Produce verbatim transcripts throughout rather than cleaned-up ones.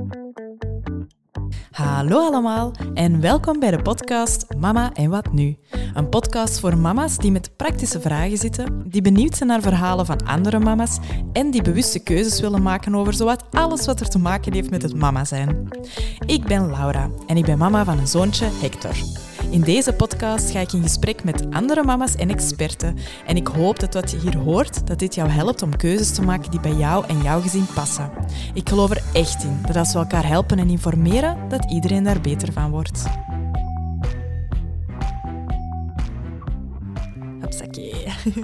Hallo allemaal en welkom bij de podcast Mama en wat nu? Een podcast voor mama's die met praktische vragen zitten, die benieuwd zijn naar verhalen van andere mama's en die bewuste keuzes willen maken over zowat alles wat er te maken heeft met het mama zijn. Ik ben Laura en ik ben mama van een zoontje, Hector. In deze podcast ga ik in gesprek met andere mama's en experten en ik hoop dat wat je hier hoort, dat dit jou helpt om keuzes te maken die bij jou en jouw gezin passen. Ik geloof er echt in dat als we elkaar helpen en informeren, dat iedereen daar beter van wordt. Hopsakee.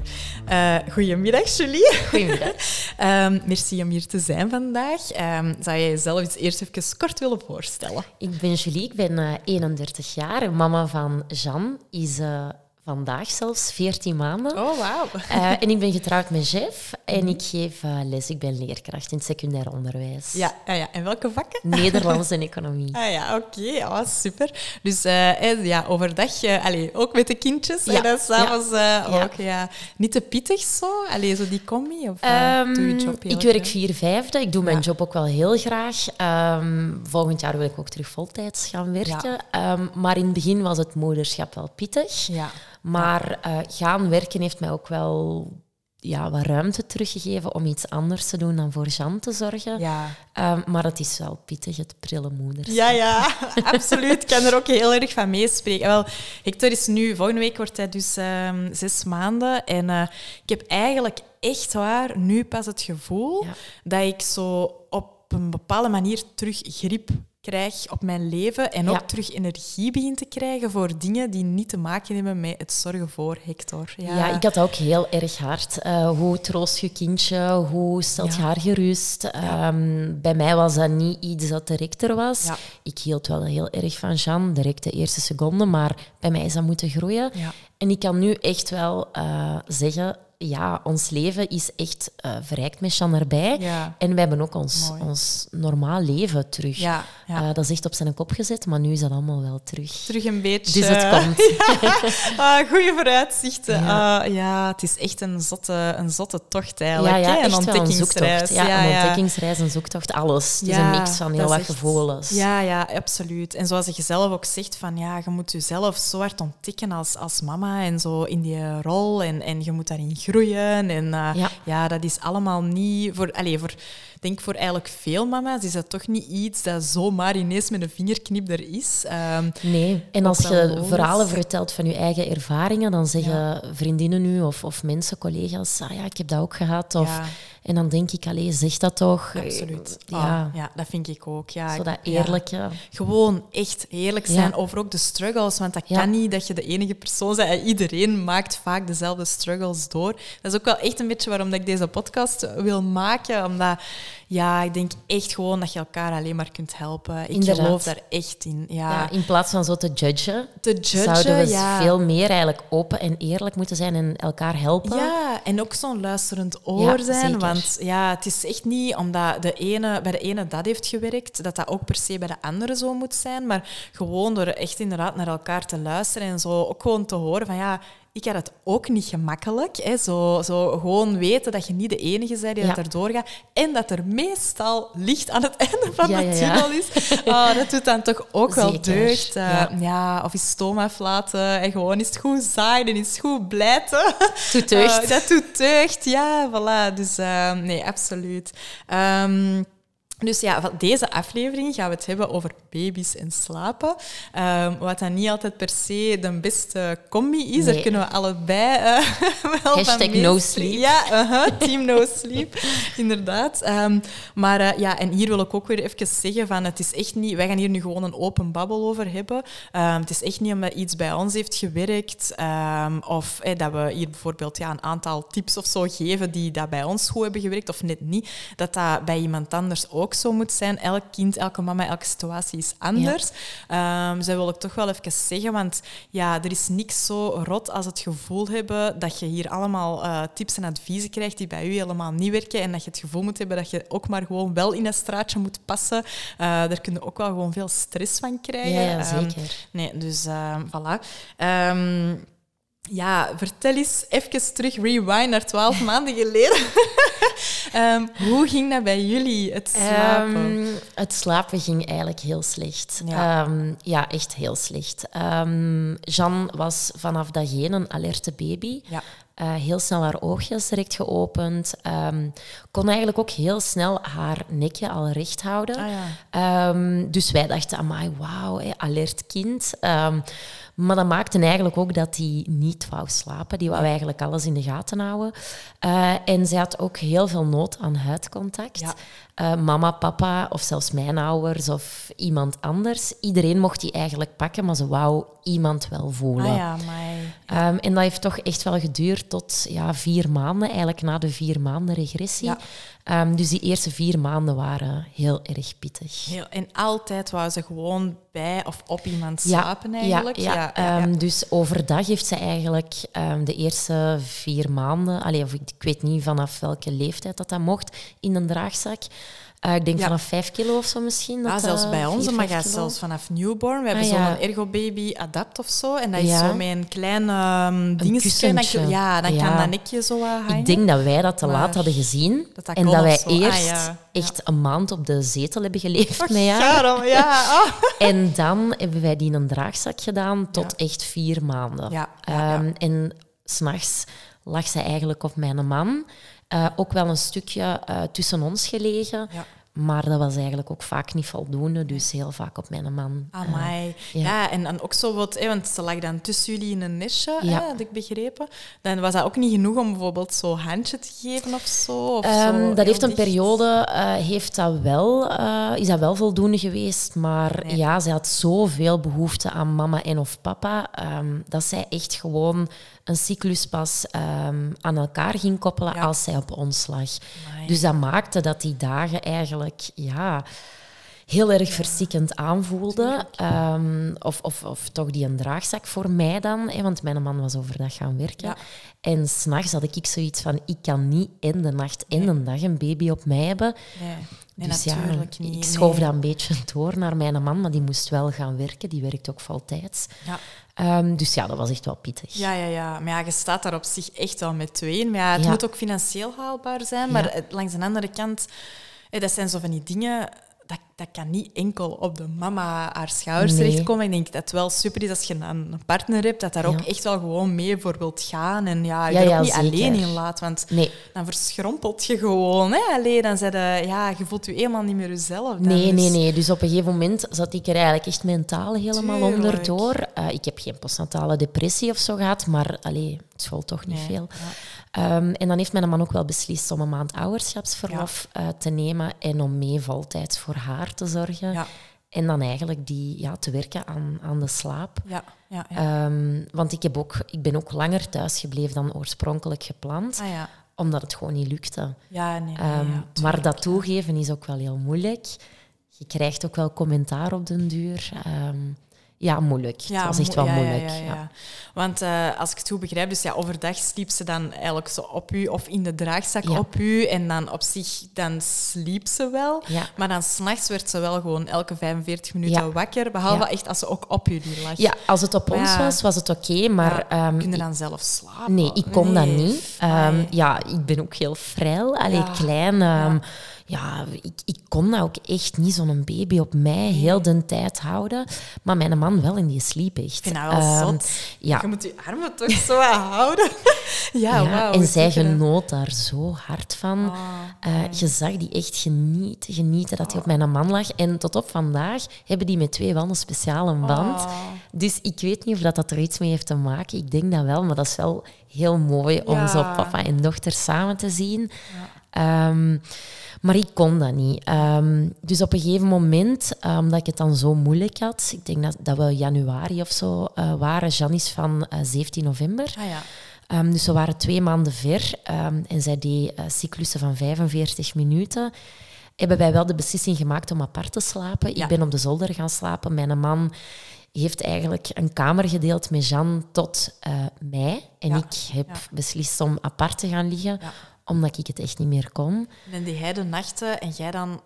Uh, goedemiddag, Julie. Goedemiddag. um, merci om hier te zijn vandaag. Um, zou jij jezelf eens eerst even kort willen voorstellen? Ik ben Julie, ik ben uh, eenendertig jaar. Mama van Jean is uh, vandaag zelfs veertien maanden. Oh, wauw. Uh, en ik ben getrouwd met Jeff en ik geef uh, les. Ik ben leerkracht in het secundair onderwijs. Ja, ja, ja. En welke vakken? Nederlands en economie. Ah ja, oké. Okay. Oh, super. Dus uh, ja, overdag, uh, allez, ook met de kindjes. Ja. En dan s'avonds ja. uh, ook. Ja. Niet te pittig zo? Allee, zo die combi? Of uh, um, doe je job heel Ik werk vier vijfde. Ik doe mijn ja. job ook wel heel graag. Um, volgend jaar wil ik ook terug voltijds gaan werken. Ja. Um, maar in het begin was het moederschap wel pittig. Ja. Maar uh, gaan werken heeft mij ook wel ja, wat ruimte teruggegeven om iets anders te doen dan voor Jean te zorgen. Ja. Um, maar het is wel pittig, het prille moederschap. Ja, ja, absoluut. Ik kan er ook heel erg van meespreken. Wel, Hector is nu, volgende week wordt hij dus um, zes maanden. En uh, ik heb eigenlijk echt waar nu pas het gevoel ja. dat ik zo op een bepaalde manier terug grip krijg op mijn leven en ook ja. terug energie begin te krijgen voor dingen die niet te maken hebben met het zorgen voor Hector. Ja, ja ik had dat ook heel erg hard. Uh, hoe troost je kindje? Hoe stelt ja. je haar gerust? Ja. Um, bij mij was dat niet iets dat direct er was. Ja. Ik hield wel heel erg van Jean, direct de eerste seconde, maar bij mij is dat moeten groeien. Ja. En ik kan nu echt wel uh, zeggen... Ja, ons leven is echt uh, verrijkt met Jean erbij. Ja. En we hebben ook ons, ons normaal leven terug. Ja, ja. Uh, dat is echt op zijn kop gezet, maar nu is dat allemaal wel terug. Terug een beetje. Dus het komt. Ja. Ah, goeie vooruitzichten. Ja. Uh, ja, het is echt een zotte, een zotte tocht eigenlijk. Ja, ja, hè? Een ontdekkingsreis. Een ja, ja, een ja. ontdekkingsreis, een zoektocht, alles. Het is ja, een mix van heel wat echt... gevoelens. Ja, ja, absoluut. En zoals je zelf ook zegt, van, ja, je moet jezelf zo hard ontdekken als, als mama en zo in die rol. En, en je moet daarin groeien. En uh, ja. ja, dat is allemaal niet... Voor, allez, voor, ik denk voor eigenlijk veel mama's is dat toch niet iets dat zomaar ineens met een vingerknip er is. Um, nee, en als je logisch. verhalen vertelt van je eigen ervaringen, dan zeggen ja. vriendinnen nu of, of mensen, collega's, ah ja, ik heb dat ook gehad. Of, ja. En dan denk ik, allee, zeg dat toch. Absoluut. Ja, oh, ja dat vind ik ook. Ja, zo dat eerlijke. Ja. Gewoon echt eerlijk zijn ja. over ook de struggles, want dat ja. kan niet dat je de enige persoon bent. Iedereen maakt vaak dezelfde struggles door. Dat is ook wel echt een beetje waarom dat ik deze podcast wil maken, omdat... Ja, ik denk echt gewoon dat je elkaar alleen maar kunt helpen. Ik Inderdaad. geloof daar echt in. Ja. Ja, in plaats van zo te judgen, te judgen zouden we ja. veel meer eigenlijk open en eerlijk moeten zijn en elkaar helpen. Ja, en ook zo'n luisterend oor ja, zijn. Zeker. Want ja, het is echt niet omdat de ene, bij de ene dat heeft gewerkt, dat dat ook per se bij de andere zo moet zijn. Maar gewoon door echt inderdaad naar elkaar te luisteren en zo ook gewoon te horen van ja... Ik had het ook niet gemakkelijk. Hè. Zo, zo gewoon weten dat je niet de enige bent die ja. dat erdoor gaat. En dat er meestal licht aan het einde van ja, de ja, tunnel ja. is. Oh, dat doet dan toch ook Zeker. wel deugd. Uh, ja. ja, of je stoom aflaten en gewoon is het goed zaaien en is het goed blijten. Doet deugd. Uh, dat doet deugd, ja, voilà. Dus uh, nee, absoluut. Um, Dus ja, van deze aflevering gaan we het hebben over baby's en slapen. Um, wat dan niet altijd per se de beste combi is. Nee. Daar kunnen we allebei uh, wel Hashtag van no sleep. Ja, uh-huh, team no sleep, inderdaad. Um, maar uh, ja, en hier wil ik ook weer even zeggen van het is echt niet... Wij gaan hier nu gewoon een open babbel over hebben. Um, het is echt niet omdat iets bij ons heeft gewerkt um, of eh, dat we hier bijvoorbeeld ja, een aantal tips of zo geven die dat bij ons goed hebben gewerkt of net niet, dat dat bij iemand anders ook zo moet zijn. Elk kind, elke mama, elke situatie is anders. Ja. Um, dus dat wil ik toch wel even zeggen, want ja, er is niks zo rot als het gevoel hebben dat je hier allemaal uh, tips en adviezen krijgt die bij u helemaal niet werken en dat je het gevoel moet hebben dat je ook maar gewoon wel in een straatje moet passen. Uh, daar kun je ook wel gewoon veel stress van krijgen. Ja, ja zeker. Um, nee, dus uh, voilà. Um, Ja, vertel eens even terug, rewind naar twaalf maanden geleden. um, hoe ging dat bij jullie, het slapen? Um, het slapen ging eigenlijk heel slecht. Ja, um, ja echt heel slecht. Um, Jeanne was vanaf dag één een alerte baby. Ja. Uh, heel snel haar oogjes direct geopend. Um, kon eigenlijk ook heel snel haar nekje al recht houden. Ah, ja. um, dus wij dachten, amai, wauw, hey, alert kind. Um, maar dat maakte eigenlijk ook dat hij niet wou slapen. Die wou eigenlijk alles in de gaten houden. Uh, en zij had ook heel veel nood aan huidcontact. Ja. Uh, mama, papa of zelfs mijn ouders of iemand anders. Iedereen mocht die eigenlijk pakken, maar ze wou iemand wel voelen. Ah ja, maar... Um, en dat heeft toch echt wel geduurd tot ja, vier maanden, eigenlijk na de vier maanden regressie. Ja. Um, dus die eerste vier maanden waren heel erg pittig. Heel, en altijd wou ze gewoon bij of op iemand slapen ja, eigenlijk. Ja, ja. ja, ja. Um, dus overdag heeft ze eigenlijk um, de eerste vier maanden... Allee, of ik, ik weet niet vanaf welke leeftijd dat dat mocht, in een draagzak. Uh, ik denk ja. vanaf vijf kilo of zo misschien. Ja, dat, zelfs bij ons, vier, maar gaat zelfs vanaf newborn. We hebben ah, zo'n ja. Ergo Baby Adapt of zo. En dat is ja. zo met een klein um, dingetje. Dan, ja, dan ja. kan dat nekje zo hangen. Ik denk dat wij dat te maar laat hadden gezien. Dat dat en dat wij zo. eerst ah, ja. echt ja. een maand op de zetel hebben geleefd Och, met haar. Daarom, ja. Oh. En dan hebben wij die in een draagzak gedaan tot ja. echt vier maanden. Ja. Ja, um, ja. En 's nachts lag zij eigenlijk op mijn man. Uh, ook wel een stukje uh, tussen ons gelegen. Ja. Maar dat was eigenlijk ook vaak niet voldoende, dus heel vaak op mijn man. Amai. Uh, ja. ja, en dan ook zo wat, hè, want ze lag dan tussen jullie in een nestje, ja. hè, had ik begrepen. Dan was dat ook niet genoeg om bijvoorbeeld zo handje te geven of zo? Of um, zo dat heeft een dicht. periode, uh, heeft dat wel, uh, is dat wel voldoende geweest, maar nee. ja, zij had zoveel behoefte aan mama en of papa, um, dat zij echt gewoon een cyclus pas um, aan elkaar ging koppelen ja. als zij op ons lag. Amai. Dus dat maakte dat die dagen eigenlijk ja, heel erg verstikkend aanvoelden. Um, of, of, of toch die een draagzak voor mij dan, hè, want mijn man was overdag gaan werken. Ja. En 's nachts had ik zoiets van, ik kan niet in de nacht en de dag een baby op mij hebben. Nee. Nee, dus natuurlijk ja, niet. ik schoof nee. dat een beetje door naar mijn man, maar die moest wel gaan werken. Die werkt ook voltijds. Ja. Um, dus ja, dat was echt wel pittig. Ja, ja, ja. Maar ja, je staat daar op zich echt wel met tweeën. Maar ja, het ja. moet ook financieel haalbaar zijn. Maar ja. langs de andere kant, dat zijn zo van die dingen... Dat, dat kan niet enkel op de mama haar schouders nee. terechtkomen. Ik denk dat het wel super is als je een partner hebt, dat daar ook ja. echt wel gewoon mee voor wilt gaan. En ja, je ja, er ook ja, niet zeker. alleen in laat, want nee. dan verschrompelt je gewoon. Hè? Allee, dan zei je, ja, je voelt je helemaal niet meer jezelf. Dan. Nee, dus... nee, nee. Dus op een gegeven moment zat ik er eigenlijk echt mentaal helemaal Tuurlijk. onderdoor. Uh, ik heb geen postnatale depressie of zo gehad, maar allee, het school toch niet nee. veel. Ja. Um, en dan heeft mijn man ook wel beslist om een maand ouderschapsverlof ja. uh, te nemen en om mee voltijds voor haar te zorgen. Ja. En dan eigenlijk die, ja, te werken aan, aan de slaap. Ja, ja, ja. Um, want ik, heb ook, ik ben ook langer thuis gebleven dan oorspronkelijk gepland. Ah, ja. Omdat het gewoon niet lukte. Ja, nee, nee, um, ja, maar dat toegeven is ook wel heel moeilijk. Je krijgt ook wel commentaar op den duur. Um, Ja, moeilijk. Ja, het was echt wel ja, moeilijk. Ja, ja, ja. Ja. Want uh, als ik het goed begrijp, dus ja, overdag sliep ze dan eigenlijk zo op u of in de draagzak ja. op u. En dan op zich, dan sliep ze wel. Ja. Maar dan 's nachts werd ze wel gewoon elke vijfenveertig minuten ja. wakker. Behalve ja. echt als ze ook op u lag. Ja, als het op ons ja. was, was het oké. Okay, maar... Ja. Um, Kun je dan zelf slapen? Nee, ik kon nee. dat niet. Um, ja, ik ben ook heel frail. Allee, ja. klein... Um, ja. Ja, ik, ik kon dat ook echt niet, zo'n baby op mij heel de tijd houden. Maar mijn man wel, en die sliep echt. Ik vind dat wel um, zot. Ja. Je moet je armen toch zo houden. ja, ja wow, en zij genoot daar zo hard van. Oh, uh, je zag die echt genieten, genieten dat hij oh. op mijn man lag. En tot op vandaag hebben die met twee wel een speciale band. Oh. Dus ik weet niet of dat, dat er iets mee heeft te maken. Ik denk dat wel, maar dat is wel heel mooi om ja. zo papa en dochter samen te zien. Ja. Um, Maar ik kon dat niet. Um, dus op een gegeven moment, omdat um, ik het dan zo moeilijk had... Ik denk dat, dat we januari of zo uh, waren. Jeanne is van uh, zeventien november. Ah, ja. um, dus we waren twee maanden ver. Um, en zij deed uh, cyclussen van vijfenveertig minuten. Hebben wij wel de beslissing gemaakt om apart te slapen. Ja. Ik ben op de zolder gaan slapen. Mijn man heeft eigenlijk een kamer gedeeld met Jeanne tot uh, mei. En ja. ik heb ja. beslist om apart te gaan liggen... Ja. Omdat ik het echt niet meer kon. En die hij de nachten en jij dan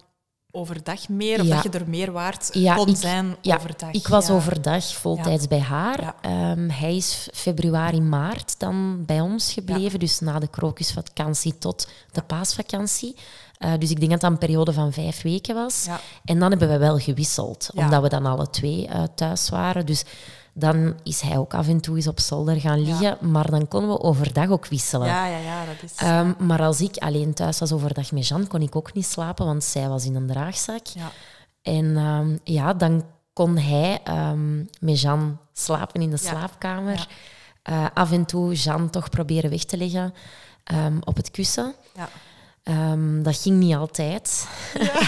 overdag meer? Of ja. dat je er meer waard ja, kon ik, zijn ja, overdag? Ik was ja. overdag voltijds ja. bij haar. Ja. Um, hij is februari, maart dan bij ons gebleven. Ja. Dus na de krokusvakantie tot de paasvakantie. Uh, dus ik denk dat dat een periode van vijf weken was. Ja. En dan hebben we wel gewisseld. Ja. Omdat we dan alle twee uh, thuis waren. Dus dan is hij ook af en toe eens op zolder gaan liggen. Ja. Maar dan konden we overdag ook wisselen. Ja, ja, ja, dat is... Um, maar als ik alleen thuis was overdag met Jeanne, kon ik ook niet slapen, want zij was in een draagzak. Ja. En um, ja, dan kon hij um, met Jeanne slapen in de ja. slaapkamer. Ja. Uh, af en toe Jeanne toch proberen weg te leggen um, op het kussen. Ja. Um, dat ging niet altijd. Ja.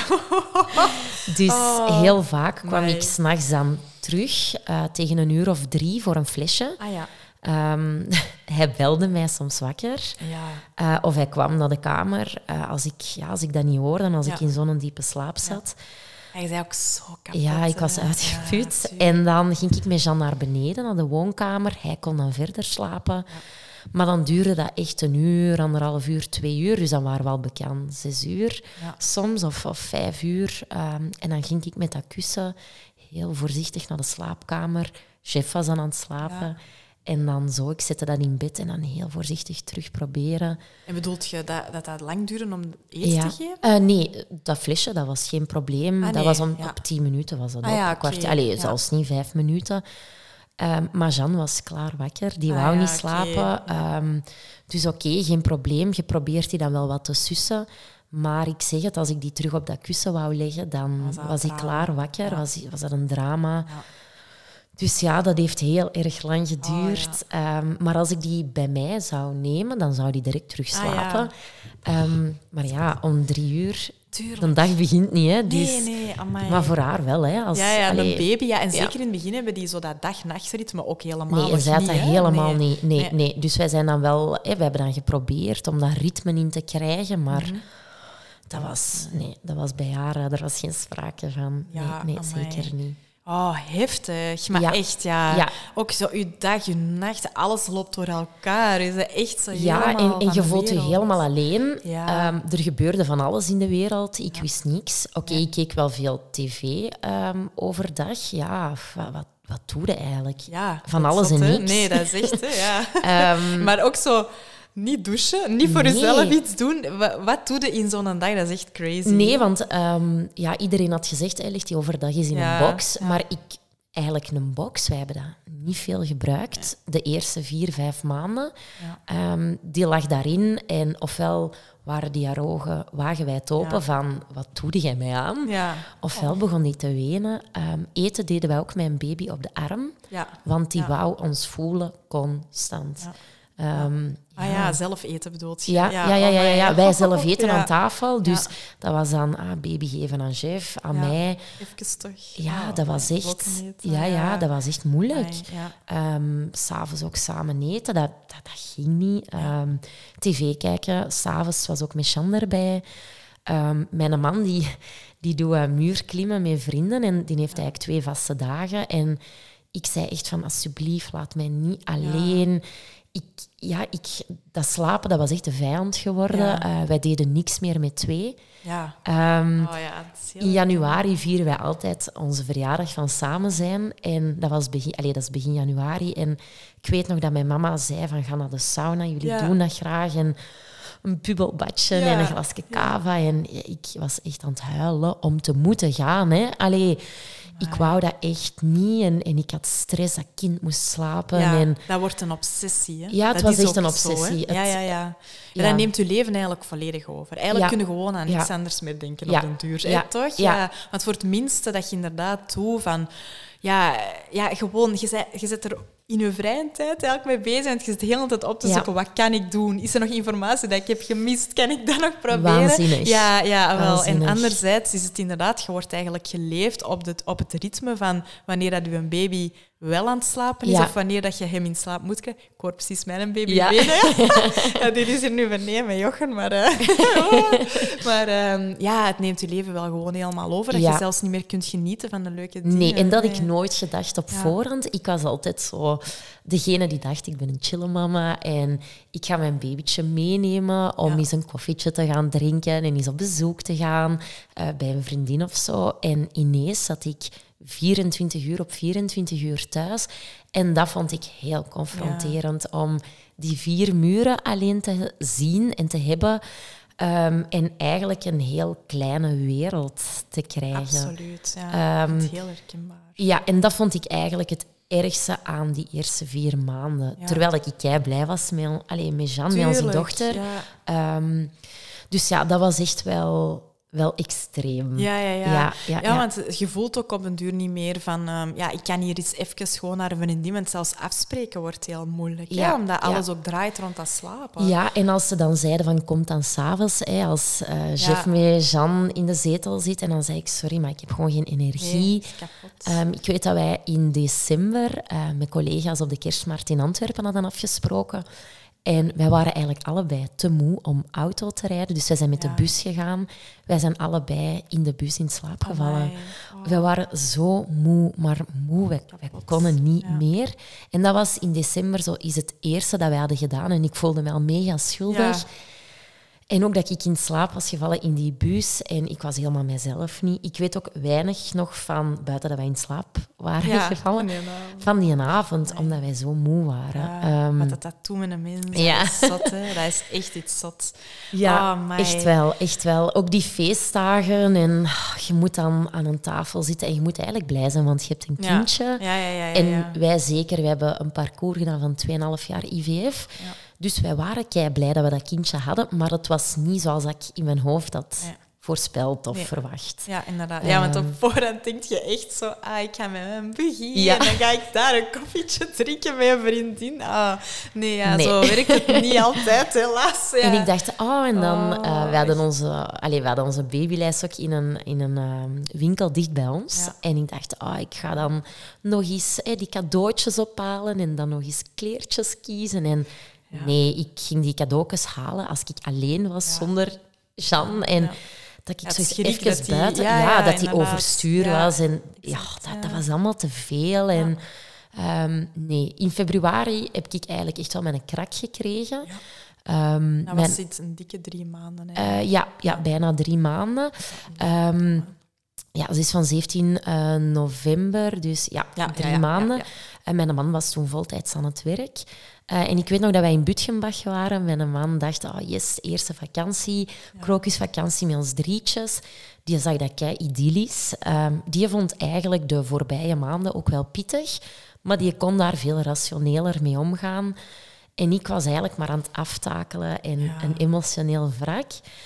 Dus oh, heel vaak kwam my. ik 's nachts dan terug, uh, tegen een uur of drie, voor een flesje. Ah, ja. um, hij belde mij soms wakker. Ja. Uh, of hij kwam naar de kamer. Uh, als, ik, ja, als ik dat niet hoorde, als ja. ik in zo'n diepe slaap zat. Ja. Hij zei ook zo kapot. Ja, ik was uitgeput. Ja, en dan ging ik met Jeanne naar beneden, naar de woonkamer. Hij kon dan verder slapen. Ja. Maar dan duurde dat echt een uur, anderhalf uur, twee uur. Dus dan waren we al bekend zes uur ja. soms, of, of vijf uur. Um, en dan ging ik met dat kussen heel voorzichtig naar de slaapkamer. Chef was dan aan het slapen. Ja. En dan zo, ik zette dat in bed en dan heel voorzichtig terug proberen. En bedoelt je dat dat, dat lang duurde om eten ja. te geven? Uh, nee, dat flesje, dat was geen probleem. Ah, nee. Dat was om, ja. op tien minuten was dat ah, ook. Ja, een kwart, okay. Allee, ja. zelfs niet vijf minuten. Um, maar Jeanne was klaar wakker. Die ah, wou ja, niet slapen. Okay. Um, dus oké, okay, geen probleem. Je probeert die dan wel wat te sussen. Maar ik zeg het, als ik die terug op dat kussen wou leggen, dan was, was ik klaar wakker. Ja. Was, was dat een drama. Ja. Dus ja, dat heeft heel erg lang geduurd. Oh, ja. um, maar als ik die bij mij zou nemen, dan zou die direct terug slapen. Ah, ja. um, maar ja, om drie uur... Tuurlijk. De dag begint niet, hè. Dus, nee, nee, amai. Maar voor haar wel, hè. Als, ja, ja, allee, een baby. Ja, en zeker ja. in het begin hebben die zo dat dag-nachtritme ook helemaal Nee, en zij had dat niet, helemaal nee. niet. Nee, nee. nee. Dus wij zijn dan wel... Hè, we hebben dan geprobeerd om dat ritme in te krijgen, maar... Mm-hmm. Dat was... Nee, dat was bij haar... Er was geen sprake van. Ja, nee, nee zeker niet. Oh, heftig. Maar ja. echt, ja. ja. Ook zo, je dag, je nacht, alles loopt door elkaar. Is echt zo ja, en, en je voelt je helemaal alleen. Ja. Um, er gebeurde van alles in de wereld. Ik ja. wist niks. Oké, okay, ja. ik keek wel veel tv um, overdag. Ja, wat, wat, wat doe je eigenlijk? Ja, van alles zot, en hè? niks. Nee, dat is echt, hè, ja. um, maar ook zo... Niet douchen, niet voor nee. jezelf iets doen. Wat, wat doe je in zo'n dag? Dat is echt crazy. Nee, want um, ja, iedereen had gezegd, hij ligt die overdag eens in ja, een box. Ja. Maar ik, eigenlijk een box, wij hebben dat niet veel gebruikt. Ja. De eerste vier, vijf maanden. Ja. Um, die lag daarin. En ofwel waren die haar ogen wagenwijd open ja. van, wat doe jij mij aan? Ja. Ofwel oh. begon die te wenen. Um, eten deden wij ook met een baby op de arm. Ja. Want die ja. wou ons voelen constant. Ja. Um, ah ja, ja, zelf eten bedoelt je? Ja, ja, ja, ja, ja, ja. wij zelf eten ja. aan tafel. Dus ja. dat was dan ah, baby geven aan Jeff, aan ja. mij. Even toch. Ja, dat was echt, ja, ja, dat was echt moeilijk. Ja. Um, 's avonds ook samen eten, dat, dat, dat ging niet. Um, tv kijken, 's avonds was ook met Jeanne erbij. Um, mijn man die, die doet uh, muurklimmen met vrienden en die heeft eigenlijk twee vaste dagen. En ik zei echt van, alsjeblieft, laat mij niet alleen... Ja. Ik, ja, ik, dat slapen, dat was echt de vijand geworden. Ja. Uh, wij deden niks meer met twee. Ja. Um, oh ja, in januari vieren wij altijd onze verjaardag van samen zijn. En dat was begin, allez, dat is begin januari. En ik weet nog dat mijn mama zei van, ga naar de sauna, jullie ja. doen dat graag. En een bubbelbadje ja. en een glasje cava. Ja. En ik was echt aan het huilen om te moeten gaan. Hè. Allee, ik wou dat echt niet. En, en ik had stress dat kind moest slapen. Ja, en... dat wordt een obsessie. Hè? Ja, het dat was is echt een zo, obsessie. ja, ja, ja. En ja. dat neemt je leven eigenlijk volledig over. Eigenlijk ja. kun je gewoon aan niks ja. anders meer denken ja. op den duur. Ja. Hè, toch? Ja. Ja. Want voor het minste dat je inderdaad doet van... Ja, ja gewoon, je, zei, je zit er in je vrije tijd eigenlijk mee bezig en je zit de hele tijd op te ja. zoeken, wat kan ik doen? Is er nog informatie dat ik heb gemist? Kan ik dat nog proberen? Waanzinnig. Ja, ja wel. Waanzinnig. En anderzijds is het inderdaad, je wordt eigenlijk geleefd op, de, op het ritme van wanneer dat je een baby wel aan het slapen is, ja. of wanneer dat je hem in slaap moet krijgen. Ik hoor precies mijn baby ja. benen. Ja, die is er nu beneden met Jochen, maar... Uh, oh. Maar um, ja, het neemt je leven wel gewoon helemaal over, dat ja. je zelfs niet meer kunt genieten van de leuke dingen. Nee, en dat nee. ik nooit gedacht op ja. voorhand. Ik was altijd zo degene die dacht, ik ben een chille mama en ik ga mijn babytje meenemen om ja. eens een koffietje te gaan drinken en eens op bezoek te gaan uh, bij een vriendin of zo. En ineens zat ik vierentwintig uur op vierentwintig uur thuis. En dat vond ik heel confronterend, ja. om die vier muren alleen te zien en te hebben. Um, en eigenlijk een heel kleine wereld te krijgen. Absoluut, ja. Um, heel herkenbaar. Ja, en dat vond ik eigenlijk het ergste aan die eerste vier maanden. Ja. Terwijl ik kei blij was met, allee, met Jeanne, met onze dochter. Ja. Um, dus ja, dat was echt wel... Wel extreem. Ja, ja, ja. ja, ja, ja, ja. want je voelt ook op een duur niet meer van... Um, ja, ik kan hier eens even gewoon naar een vriendin, want zelfs afspreken wordt heel moeilijk. Ja, hè? Omdat alles ja. ook draait rond dat slapen. Ja, en als ze dan zeiden van, kom dan s'avonds, als uh, Jeff ja. met Jeanne in de zetel zit, en dan zei ik, sorry, maar ik heb gewoon geen energie. Nee, um, ik weet dat wij in december uh, met collega's op de kerstmarkt in Antwerpen hadden afgesproken. En wij waren eigenlijk allebei te moe om auto te rijden. Dus wij zijn met ja. de bus gegaan. Wij zijn allebei in de bus in slaap gevallen. Oh, oh. Wij waren zo moe, maar moe. Wij, wij konden niet ja. meer. En dat was in december zo is het eerste dat wij hadden gedaan. En ik voelde me al mega schuldig. Ja. En ook dat ik in slaap was gevallen in die bus. En ik was helemaal mijzelf niet. Ik weet ook weinig nog van, buiten dat wij in slaap waren ja, gevallen, van die avond, van die avond nee. omdat wij zo moe waren. Ja, um, maar dat dat toen met een mens, ja. dat is zot, hè. Dat is echt iets zot. Ja, oh, echt wel, echt wel. Ook die feestdagen en oh, je moet dan aan een tafel zitten en je moet eigenlijk blij zijn, want je hebt een kindje. Ja. Ja, ja, ja, ja, en ja. wij zeker, we hebben een parcours gedaan van twee komma vijf jaar I V F. Ja. Dus wij waren kei blij dat we dat kindje hadden, maar het was niet zoals ik in mijn hoofd had ja. voorspeld of nee. verwacht. Ja, inderdaad. Ja, want op voorhand denk je echt zo, ah, ik ga met hem beginnen ja. en dan ga ik daar een koffietje drinken met een vriendin. Ah, nee, ja, nee, zo werkt het niet altijd, helaas. Ja. En ik dacht, oh, en dan, oh, uh, we, hadden onze, allez, we hadden onze babylijst ook in een, in een uh, winkel dicht bij ons. Ja. En ik dacht, oh, ik ga dan nog eens eh, die cadeautjes ophalen en dan nog eens kleertjes kiezen. En ja. nee, ik ging die cadeautjes halen als ik alleen was, ja. zonder Jeanne. En ja. dat ik ja, zo even die, buiten... ja, ja, ja, dat die overstuur ja. was. En ja, dat, ja. dat was allemaal te veel. Ja. En um, nee, in februari heb ik eigenlijk echt wel mijn krak gekregen. Ja. Um, dat was iets een dikke drie maanden. Hè? Uh, ja, ja, bijna drie maanden. Um, ja, ze is van zeventien november, dus ja, ja drie ja, ja, maanden. Ja, ja. En mijn man was toen voltijds aan het werk. Uh, en ik weet nog dat wij in Butgenbach waren. Mijn man dacht, oh yes, eerste vakantie, ja. krokusvakantie met ons drietjes. Die zag dat kei idyllisch. Uh, die vond eigenlijk de voorbije maanden ook wel pittig, maar die kon daar veel rationeler mee omgaan. En ik was eigenlijk maar aan het aftakelen en ja. een emotioneel wrak.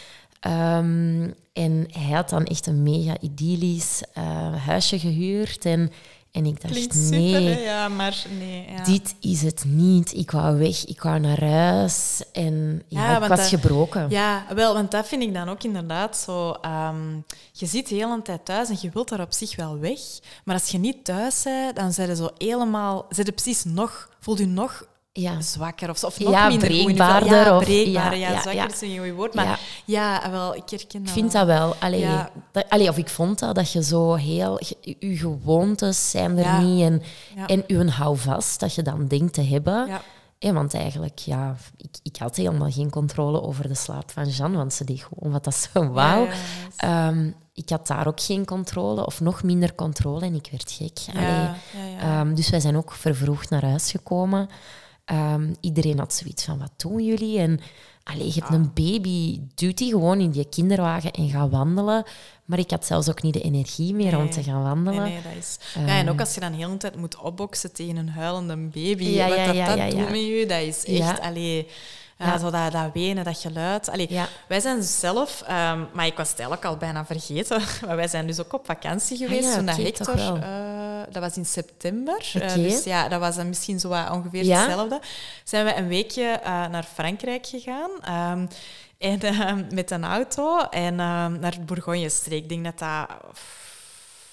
Um, en hij had dan echt een mega idyllisch uh, huisje gehuurd. En, en ik dacht, Klinkt nee, super, ja, maar nee ja. dit is het niet. Ik wou weg, ik wou naar huis. En ja, ja, ik was dat, gebroken. Ja, wel, want dat vind ik dan ook inderdaad zo... Um, je zit de hele tijd thuis en je wilt daar op zich wel weg. Maar als je niet thuis bent, dan zijn je zo helemaal... Zijn je precies nog... Voel je nog... Ja. zwakker of, of nog ja, minder breekbaarder. Ja, of, breekbaarder. Ja, ja, zwakker ja. is een goed woord. Maar ja, ja wel, ik herken dat Ik vind wel. dat wel. Allee, ja. dat, allee, of ik vond dat, dat je zo heel... Je, je gewoontes zijn er ja. niet. En, ja. en je houvast dat je dan denkt te hebben. Ja. En want eigenlijk, ja... Ik, ik had helemaal geen controle over de slaap van Jeanne, want ze deed gewoon wat dat ze wou. Ja, ja, um, ik had daar ook geen controle, of nog minder controle, en ik werd gek. Ja, allee, ja, ja. Um, dus wij zijn ook vervroegd naar huis gekomen. Um, iedereen had zoiets van, wat doen jullie? En allee, je hebt ah. een baby, duwt die gewoon in die kinderwagen en ga wandelen. Maar ik had zelfs ook niet de energie meer nee. om te gaan wandelen. Nee, nee, dat is... Um, ja, en ook als je dan de hele tijd moet opboksen tegen een huilende baby, ja, wat ja, dat, ja, dat ja, doet ja. met je, dat is echt... Ja. Allee, ja, ja. Zo dat, dat wenen, dat geluid. Allee, ja. Wij zijn zelf... Um, maar ik was het eigenlijk al bijna vergeten. Maar wij zijn dus ook op vakantie geweest. Ah, ja, toen dat okay, Hector... Uh, dat was in september. Okay. Uh, dus ja, dat was dan misschien zo wat ongeveer ja? hetzelfde. Zijn we een weekje uh, naar Frankrijk gegaan. Um, en, uh, met een auto. En uh, naar Bourgogne-streek. Ik denk dat dat...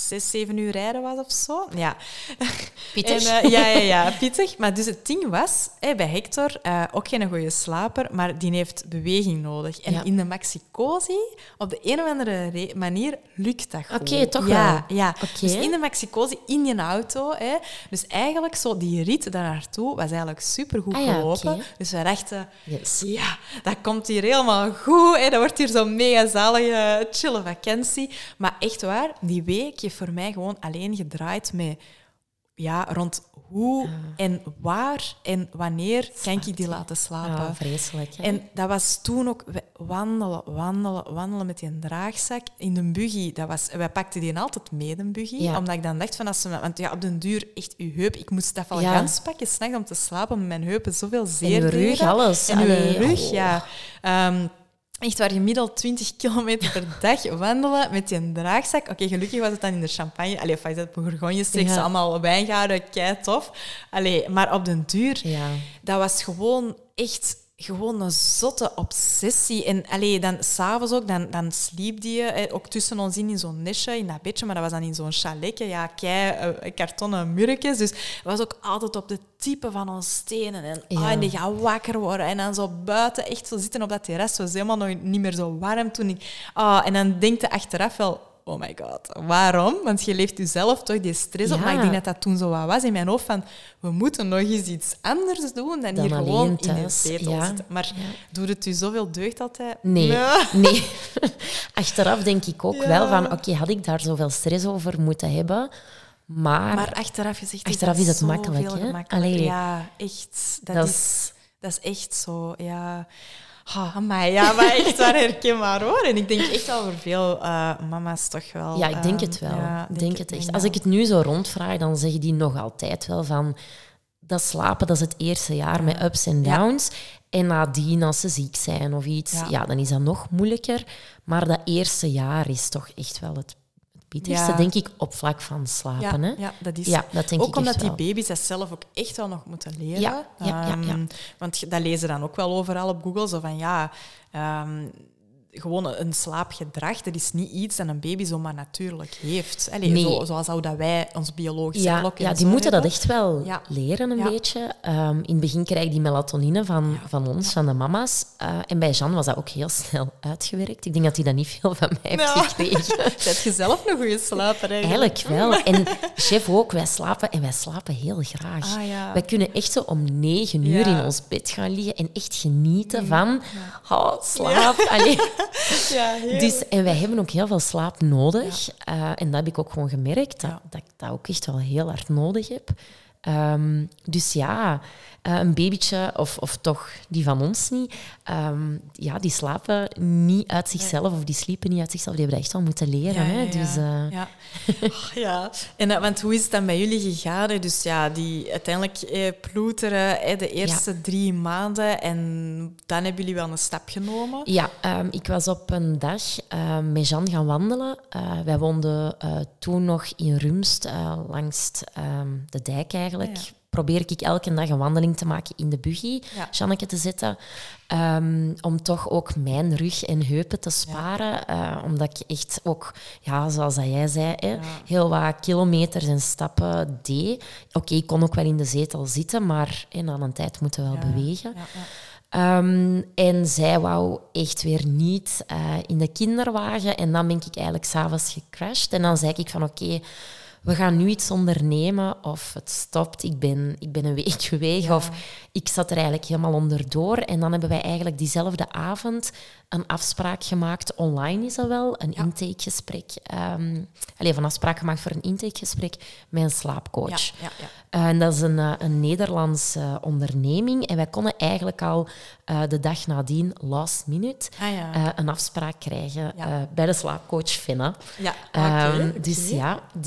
zes, zeven uur rijden was of zo. Ja. Pittig. En, uh, ja, ja, ja, pittig. Maar dus het ding was, hey, bij Hector, uh, ook geen goede slaper, maar die heeft beweging nodig. En ja. in de Maxicosi, op de een of andere re- manier, lukt dat goed. Oké, okay, toch ja, wel. Ja, okay. Dus in de Maxicosi, in je auto. Hè. Dus eigenlijk, zo die rit daar naartoe was eigenlijk supergoed ah, ja, gelopen. Okay. Dus we dachten, yes. ja, dat komt hier helemaal goed. Hè. Dat wordt hier zo'n mega zalige, chille vakantie. Maar echt waar, die week heeft voor mij gewoon alleen gedraaid met... Ja, rond hoe uh. en waar en wanneer Slapt, kan ik die laten slapen. Oh, vreselijk. Hè? En dat was toen ook wandelen, wandelen, wandelen met die draagzak. In de buggy, dat was, wij pakten die altijd mee, de buggy. Ja. Omdat ik dan dacht, van als ze, want ja, op den duur, echt uw heup, ik moest dat wel ja. gans pakken, s'nachts om te slapen, omdat mijn heupen zoveel zeer en uw rug, alles. En uw rug, oh. ja. Um, Echt waar, gemiddeld twintig kilometer per dag wandelen met die draagzak. Oké, okay, gelukkig was het dan in de Champagne. Allee, of was het Bourgogne-streek, ja. allemaal wijngaarden, kei tof. Allee, maar op den duur, ja. dat was gewoon echt gewoon een zotte obsessie. En allee, dan s'avonds ook, dan, dan sliep die eh, ook tussen ons in, in zo'n nestje, in dat bedje, maar dat was dan in zo'n chaletje, ja, kei uh, kartonnen murkjes. Dus het was ook altijd op de type van ons stenen. En, ja. oh, en die gaat wakker worden. En dan zo buiten, echt zo zitten op dat terras. Het was helemaal nog niet meer zo warm toen ik... Oh, en dan denk je achteraf wel... Oh my god, waarom? Want je leeft jezelf toch die stress op. Ja. Maar ik denk dat dat toen zo wat was in mijn hoofd van... We moeten nog eens iets anders doen dan, dan hier gewoon thuis. In een zetel ja. zitten. Maar ja. doet het u zoveel deugd altijd? Nee, ja. nee. Achteraf denk ik ook ja. wel van... Oké, okay, had ik daar zoveel stress over moeten hebben... Maar, maar achteraf gezegd achteraf is, is het makkelijk. Hè? Allee, ja, echt. Dat, dat, is, is, dat is echt zo, ja... Oh, amai, ja, maar echt waar herkenbaar hoor. En ik denk echt al voor veel uh, mama's toch wel... Ja, ik denk het wel. Ja, denk denk het echt. Denk Als ik het nu zo rondvraag, dan zeggen die nog altijd wel van... Dat slapen, dat is het eerste jaar ja. met ups en downs. Ja. En nadien, als ze ziek zijn of iets, ja. ja, dan is dat nog moeilijker. Maar dat eerste jaar is toch echt wel het pittigste, ja. denk ik, op vlak van slapen. Ja, hè? ja dat is ja, dat denk ook ik omdat die wel. baby's dat zelf ook echt wel nog moeten leren. Ja, ja, ja, ja. Um, want dat lezen dan ook wel overal op Google. Zo van, ja... Um, gewoon een slaapgedrag, dat is niet iets dat een baby zomaar natuurlijk heeft. Allee, nee. zo, zoals dat wij ons biologische ja, klok... Ja, die moeten hebben. dat echt wel ja. leren, een ja. beetje. Um, in het begin krijg je die melatonine van, ja. van ons, ja. van de mama's. Uh, en bij Jeanne was dat ook heel snel uitgewerkt. Ik denk dat hij dat niet veel van mij heeft ja. gekregen. Heb je zelf een goede slaper eigenlijk? Eigenlijk wel. En chef ook, wij slapen en wij slapen heel graag. Ah, ja. Wij kunnen echt zo om negen uur ja. in ons bed gaan liggen en echt genieten van ja. oh, slaap. Ja. Allee. Ja, dus, en wij hebben ook heel veel slaap nodig. Ja. Uh, en dat heb ik ook gewoon gemerkt, dat, ja. dat ik dat ook echt wel heel hard nodig heb. Um, dus ja, uh, een babytje, of, of toch die van ons niet, um, ja, die slapen niet uit zichzelf, of die sliepen niet uit zichzelf. Die hebben dat echt wel moeten leren. Ja, hè? ja, dus, uh... ja. Oh, ja. En, uh, want hoe is het dan bij jullie gegaan? Hè? Dus ja, die uiteindelijk eh, ploeteren eh, de eerste ja. drie maanden en dan hebben jullie wel een stap genomen? Ja, um, ik was op een dag uh, met Jeanne gaan wandelen. Uh, wij woonden uh, toen nog in Rumst, uh, langs um, de dijk eigenlijk. Ja, ja. Probeer ik elke dag een wandeling te maken in de buggy, ja. Janneke te zetten, um, om toch ook mijn rug en heupen te sparen. Ja. Uh, omdat ik echt ook, ja, zoals dat jij zei, hè, ja. heel wat kilometers en stappen deed. Oké, okay, ik kon ook wel in de zetel zitten, maar hè, na een tijd moeten we wel ja. bewegen. Ja, ja. Um, en zij wou echt weer niet uh, in de kinderwagen. En dan ben ik eigenlijk 's avonds gecrashed. En dan zei ik van oké, okay, we gaan nu iets ondernemen of het stopt, ik ben, ik ben een week weg ja. of ik zat er eigenlijk helemaal onderdoor. En dan hebben wij eigenlijk diezelfde avond een afspraak gemaakt. Online is dat wel, een ja. intakegesprek. Um, allez, een afspraak gemaakt voor een intakegesprek met een slaapcoach. Ja, ja, ja. Uh, en dat is een, uh, een Nederlandse uh, onderneming. En wij konden eigenlijk al uh, de dag nadien, last minute, ah, ja. uh, een afspraak krijgen ja. uh, bij de slaapcoach Fenna. Ja, okay, um, okay. Dus ja, die, uh,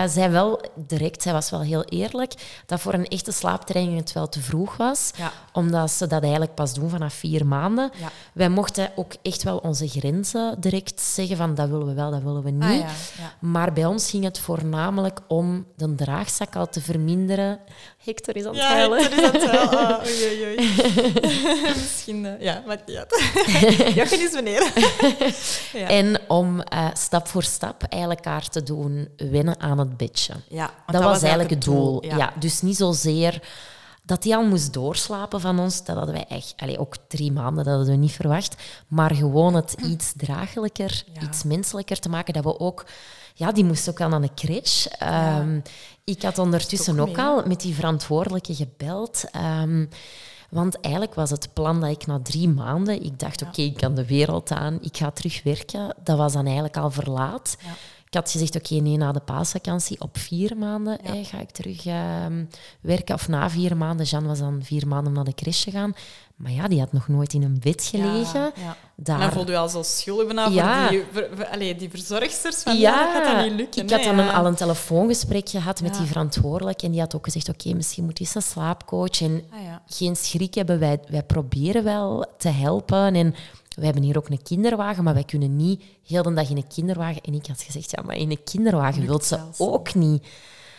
uh, zei wel direct, zij was wel heel eerlijk, dat voor een echte slaaptraining het wel te vroeg was. Ja. Omdat ze dat eigenlijk pas doen vanaf vier maanden. Ja. Wij mochten ook echt wel onze grenzen direct zeggen van dat willen we wel, dat willen we niet. Ah, ja. Ja. Maar bij ons ging het voornamelijk om de draagzak al te verminderen. Hector is aan het ja, huilen. Hector is aan het huilen. Oh, oei, oei, oei. Misschien, uh, ja, maakt niet uit. Jochen is meneer. ja. En om uh, stap voor stap eigenlijk haar te doen wennen aan het bedje. Ja, dat, dat was, was eigenlijk het doel. doel. Ja. Ja, dus niet zozeer dat hij al moest doorslapen van ons. Dat hadden wij echt... Allee, ook drie maanden, dat hadden we niet verwacht. Maar gewoon het iets draaglijker, ja. iets menselijker te maken. Dat we ook... Ja, die moest ook al naar een crèche. Ja. Um, ik had ondertussen ook, ook mee, al met die verantwoordelijke gebeld. Um, want eigenlijk was het plan dat ik na drie maanden... Ik dacht, ja. oké, okay, ik kan de wereld aan. Ik ga terug werken. Dat was dan eigenlijk al verlaat. Ja. Ik had gezegd, oké, okay, nee, na de paasvakantie op vier maanden ja. hey, ga ik terug uh, werken. Of na vier maanden. Jeanne was dan vier maanden naar de crèche gegaan. Maar ja, die had nog nooit in een bed gelegen. Ja, ja. Daar... En dan voelde je al zo schuldig bijna ja. voor die, ver, ver, allee, die verzorgsters. Van, ja, ja, dat gaat dat niet lukken. Ik had dan ja. al een telefoongesprek gehad met ja. die verantwoordelijke. En die had ook gezegd, oké, okay, misschien moet eens een slaapcoach. En ah, ja. geen schrik hebben. Wij, wij proberen wel te helpen. En we hebben hier ook een kinderwagen, maar wij kunnen niet heel de dag in een kinderwagen. En ik had gezegd, ja, maar in een kinderwagen wil ze ook niet.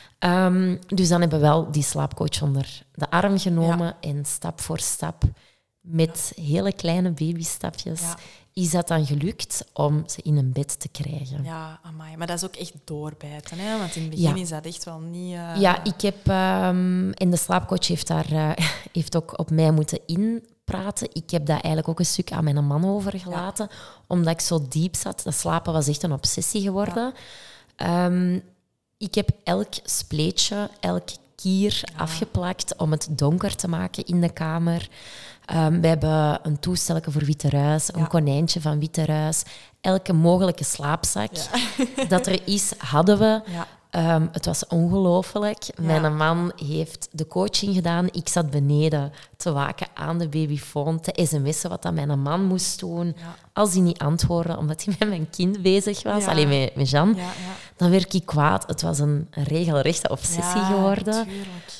Um, dus dan hebben we wel die slaapcoach onder de arm genomen. Ja. En stap voor stap, met ja. hele kleine babystapjes, ja. is dat dan gelukt om ze in een bed te krijgen. Ja, amai. Maar dat is ook echt doorbijten. Hè? Want in het begin ja. is dat echt wel niet... Uh... Ja, ik heb... Um, en de slaapcoach heeft, daar, uh, heeft ook op mij moeten in... praten. Ik heb dat eigenlijk ook een stuk aan mijn man overgelaten, ja. omdat ik zo diep zat. Dat slapen was echt een obsessie geworden. Ja. Um, ik heb elk spleetje, elk kier ja. afgeplakt om het donker te maken in de kamer. Um, we hebben een toestelje voor witte ruis, een ja. konijntje van witte ruis. Elke mogelijke slaapzak ja. dat er is, hadden we. Ja. Um, het was ongelooflijk. Ja. Mijn man heeft de coaching gedaan. Ik zat beneden te waken aan de babyfoon, te sms'en wat dat mijn man moest doen. Ja. Als hij niet antwoordde, omdat hij met mijn kind bezig was, ja. alleen met, met Jeanne, ja, ja. dan werd ik kwaad. Het was een regelrechte obsessie ja, geworden.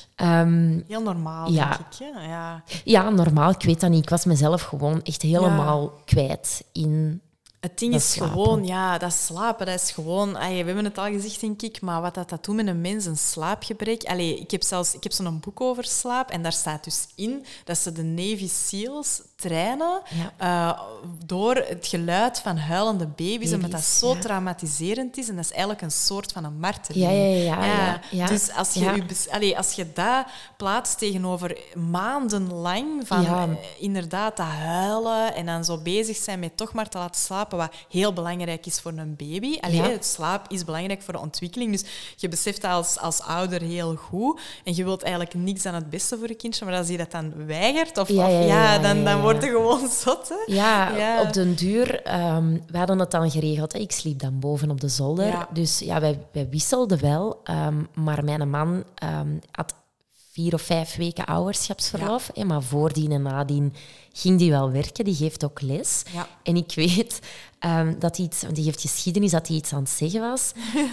Um, Heel normaal, ja. denk ik. Ja. Ja. ja, normaal. Ik weet dat niet. Ik was mezelf gewoon echt helemaal ja. kwijt in... Het ding is slapen. gewoon, ja, dat slapen, dat is gewoon... Ay, we hebben het al gezegd, denk ik, maar wat dat, dat doet met een mens, een slaapgebrek... Allee, ik heb zelfs ik heb zo'n boek over slaap en daar staat dus in dat ze de Navy SEALs trainen ja. uh, door het geluid van huilende baby's, baby's omdat dat zo ja. traumatiserend is en dat is eigenlijk een soort van een marteling. Ja, ja, ja. ja, ja. ja. Dus als je, ja. je, allee, als je dat plaatst tegenover maandenlang van ja. uh, inderdaad dat huilen en dan zo bezig zijn met toch maar te laten slapen, wat heel belangrijk is voor een baby. Allee, ja. Het slaap is belangrijk voor de ontwikkeling. Dus je beseft dat als, als ouder heel goed. En je wilt eigenlijk niks aan het beste voor je kindje. Maar als je dat dan weigert, of, ja, ja, ja, of, ja, dan, dan word je gewoon zot. Hè? Ja, ja, op den duur... Um, we hadden het dan geregeld. Hè. Ik sliep dan boven op de zolder. Ja. Dus ja, wij, wij wisselden wel. Um, maar mijn man um, had vier of vijf weken ouderschapsverlof. Ja. Hè, maar voordien en nadien ging die wel werken. Die geeft ook les. Ja. En ik weet... Um, dat hij iets, want die heeft geschiedenis, dat hij iets aan het zeggen was.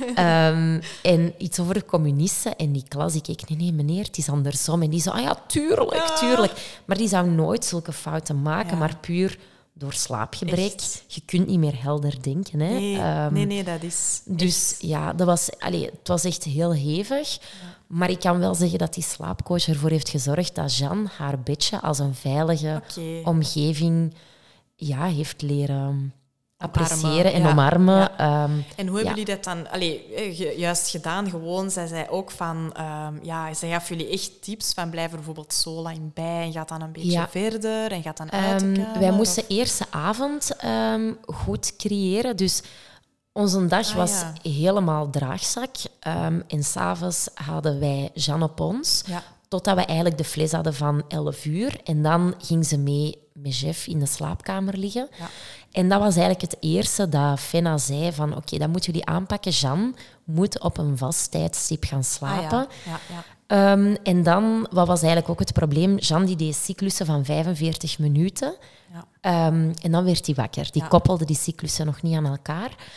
um, en iets over de communisten. En die klas, ik keek, nee, nee, meneer, het is andersom. En die zei, ah ja, tuurlijk, ja. tuurlijk. Maar die zou nooit zulke fouten maken, ja. maar puur door slaapgebrek. Echt? Je kunt niet meer helder denken. Hè. Nee, um, nee, nee, dat is... Dus echt. ja, dat was, allez, het was echt heel hevig. Ja. Maar ik kan wel zeggen dat die slaapcoach ervoor heeft gezorgd dat Jeanne haar bedje als een veilige okay. omgeving ja, heeft leren... appreciëren en ja. omarmen. Ja. Um, en hoe hebben ja. jullie dat dan allee, juist gedaan? Gewoon, zij zei ook van... Um, ja, zij gaf jullie echt tips van blijf er bijvoorbeeld zo lang bij en gaat dan een beetje ja. verder en gaat dan uit de kamer, um, Wij moesten of? eerste avond um, goed creëren. Dus onze dag ah, was ja. helemaal draagzak. Um, en s'avonds hadden wij Jeanne op ons. Ja. Totdat we eigenlijk de fles hadden van elf uur. En dan ging ze mee met Jeff in de slaapkamer liggen. Ja. En dat was eigenlijk het eerste dat Fenna zei van oké, okay, dat moeten jullie aanpakken. Jeanne moet op een vast tijdstip gaan slapen. Ah, ja. Ja, ja. Um, en dan, wat was eigenlijk ook het probleem? Jeanne die deed cyclussen van vijfenveertig minuten. Ja. Um, en dan werd hij wakker. Die ja. koppelde die cyclussen nog niet aan elkaar.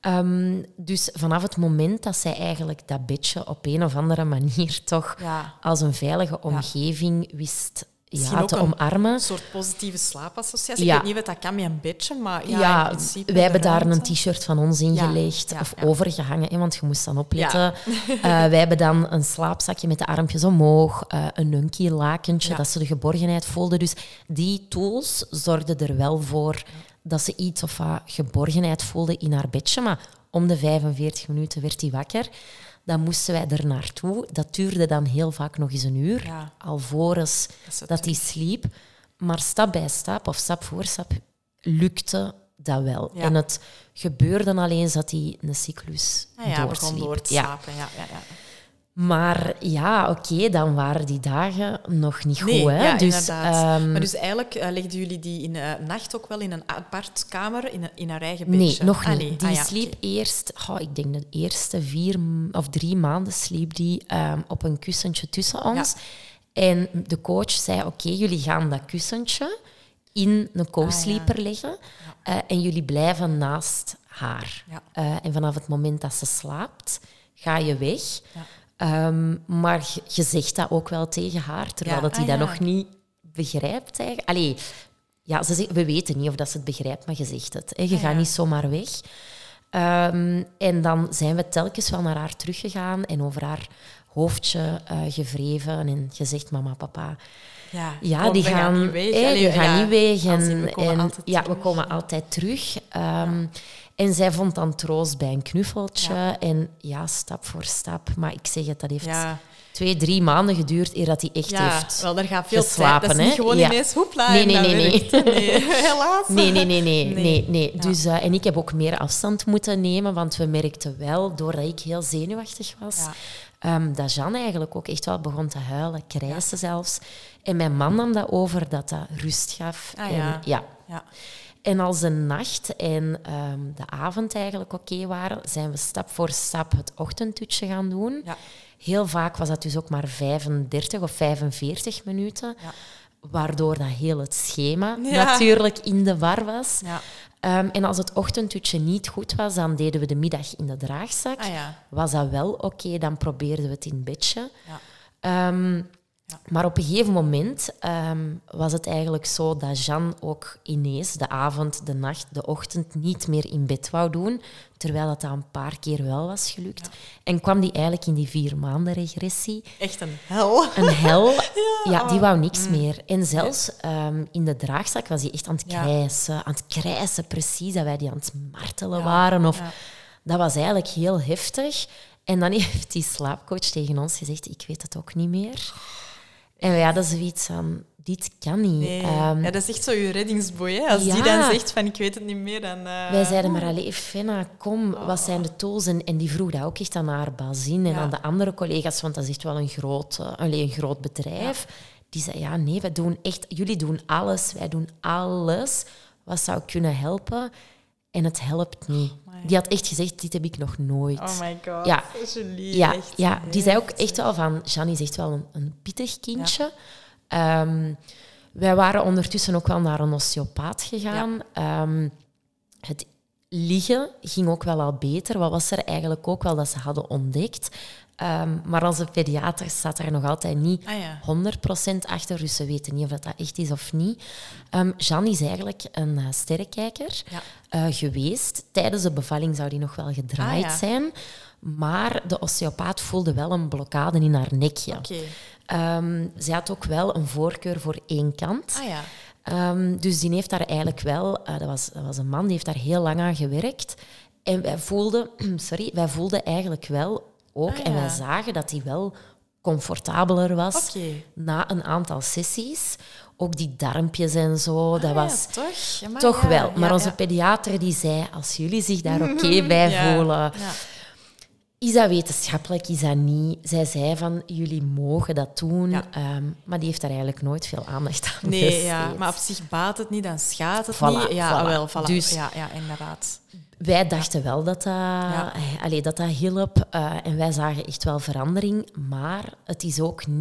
Um, dus vanaf het moment dat zij eigenlijk dat bedje op een of andere manier toch ja. als een veilige omgeving ja. wist ja, te omarmen. Een soort positieve slaapassociatie. Ja. Ik weet niet wat dat kan met een bedje, maar ja, ja in principe... Wij hebben daar een t-shirt van ons ingelegd ja. Ja. of ja. overgehangen, hè, want je moest dan opletten. Ja. uh, wij hebben dan een slaapzakje met de armpjes omhoog, uh, een nunkie lakentje, ja. dat ze de geborgenheid voelden. Dus die tools zorgden er wel voor... Ja. dat ze iets of wat geborgenheid voelde in haar bedje. Maar om de vijfenveertig minuten werd hij wakker. Dan moesten wij er naartoe. Dat duurde dan heel vaak nog eens een uur, ja. alvorens dat, dat hij sliep. Maar stap bij stap, of stap voor stap, lukte dat wel. Ja. En het gebeurde alleen dat hij een cyclus ah, ja, doorsliep. Door te slapen, ja. ja, ja. Maar ja, oké, okay, dan waren die dagen nog niet nee, goed. Hè? Ja, dus, inderdaad. Um, maar dus eigenlijk uh, legden jullie die in de uh, nacht ook wel in een apart kamer, in, een, in haar eigen bedje? Nee, nog niet. Ah, nee. Die ah, ja, sliep okay. eerst, oh, ik denk de eerste vier of drie maanden sliep die um, op een kussentje tussen ons. Ja. En de coach zei, oké, okay, jullie gaan dat kussentje in een co-sleeper ah, ja. leggen ja. Uh, en jullie blijven naast haar. Ja. Uh, en vanaf het moment dat ze slaapt, ga je weg. Ja. Um, maar je zegt dat ook wel tegen haar, terwijl ja, dat hij ah, dat ja. nog niet begrijpt. Eigenlijk. Allee, ja, ze zegt, we weten niet of dat ze het begrijpt, maar je zegt het. Hè. Je ah, gaat ja. niet zomaar weg. Um, en dan zijn we telkens wel naar haar teruggegaan en over haar hoofdje uh, gewreven en gezegd, mama, papa... Ja, ja kom, die gaan, gaan niet weg. Hey, die ja, gaan niet weg. En, we komen en, altijd ja, terug. we komen altijd terug. Um, ja. En zij vond dan troost bij een knuffeltje. Ja. En ja, stap voor stap. Maar ik zeg het, dat heeft ja. twee, drie maanden geduurd eer dat hij echt ja, heeft wel, daar gaat veel geslapen. tijd. Dat is niet gewoon ja. ineens hoepla nee, nee, nee, nee. nee. Helaas. Nee, nee, nee. nee, nee. nee, nee. Ja. Dus, uh, en ik heb ook meer afstand moeten nemen, want we merkten wel, doordat ik heel zenuwachtig was... Ja. Um, dat Jeanne eigenlijk ook echt wel begon te huilen, krijsen ja. zelfs. En mijn man nam dat over, dat dat rust gaf. Ah, en, ja. Ja. Ja. En als de nacht en um, de avond eigenlijk oké okay waren, zijn we stap voor stap het ochtendtoetje gaan doen. Ja. Heel vaak was dat dus ook maar vijfendertig of vijfenveertig minuten. Ja. Waardoor dat heel het schema ja. natuurlijk in de war was. Ja. Um, en als het ochtendtoetje niet goed was, dan deden we de middag in de draagzak. Ah, ja. Was dat wel oké, okay, dan probeerden we het in bedje. Ja. Um, ja. Maar op een gegeven moment um, was het eigenlijk zo dat Jeanne ook ineens de avond, de nacht, de ochtend niet meer in bed wou doen, terwijl dat, dat een paar keer wel was gelukt. Ja. En kwam die eigenlijk in die vier maanden regressie. Echt een hel. Een hel. ja, ja, die wou niks mm. meer. En zelfs um, in de draagzak was hij echt aan het krijsen. Ja. Aan het krijsen, precies, dat wij die aan het martelen ja. waren. Of, ja. Dat was eigenlijk heel heftig. En dan heeft die slaapcoach tegen ons gezegd, ik weet het ook niet meer. En wij hadden zoiets van, dit kan niet. Nee. Um, ja, dat is echt zo je reddingsboei. Hè? Als ja. die dan zegt van, ik weet het niet meer, dan... Uh... Wij zeiden maar, allee, Fenna, kom, oh. wat zijn de tools? En, en die vroeg dat ook echt aan haar bazin en ja. aan de andere collega's, want dat is echt wel een groot, uh, allee, een groot bedrijf. Ja. Die zei, ja, nee, wij doen echt... Jullie doen alles, wij doen alles wat zou kunnen helpen. En het helpt niet. Oh die had echt gezegd, dit heb ik nog nooit. Oh my god, ja. Julie, ja, echt ja, die zei ook echt wel van... Jeanne is echt wel een, een pittig kindje. Ja. Um, wij waren ondertussen ook wel naar een osteopaat gegaan. Ja. Um, het liggen ging ook wel al beter. Wat was er eigenlijk ook wel dat ze hadden ontdekt? Um, maar onze pediater staat er nog altijd niet ah, ja. honderd procent achter, dus ze weten niet of dat echt is of niet. Um, Jeanne is eigenlijk een uh, sterrenkijker ja. uh, geweest. Tijdens de bevalling zou die nog wel gedraaid ah, ja. zijn, maar de osteopaat voelde wel een blokkade in haar nekje. Okay. Um, zij had ook wel een voorkeur voor één kant. Ah, ja. um, dus die heeft daar eigenlijk wel... Uh, dat, was, dat was een man, die heeft daar heel lang aan gewerkt. En wij voelden, sorry, wij voelden eigenlijk wel... Ook. Ah, ja. En wij zagen dat hij wel comfortabeler was okay. na een aantal sessies. Ook die darmpjes en zo, ah, dat was ja, toch, ja, maar toch ja, wel. Maar ja, onze ja. pediater die zei, als jullie zich daar oké okay bij ja, voelen... Ja. Is dat wetenschappelijk, is dat niet? Zij zei van, jullie mogen dat doen. Ja. Um, maar die heeft daar eigenlijk nooit veel aandacht aan Nee, ja, maar op zich baat het niet, dan schaadt het voilà, niet. Ja, voilà. wel, voilà. Dus, ja, ja, inderdaad. Wij dachten wel dat dat, ja. allee, dat, dat hielp. Uh, en wij zagen echt wel verandering. Maar het is ook niet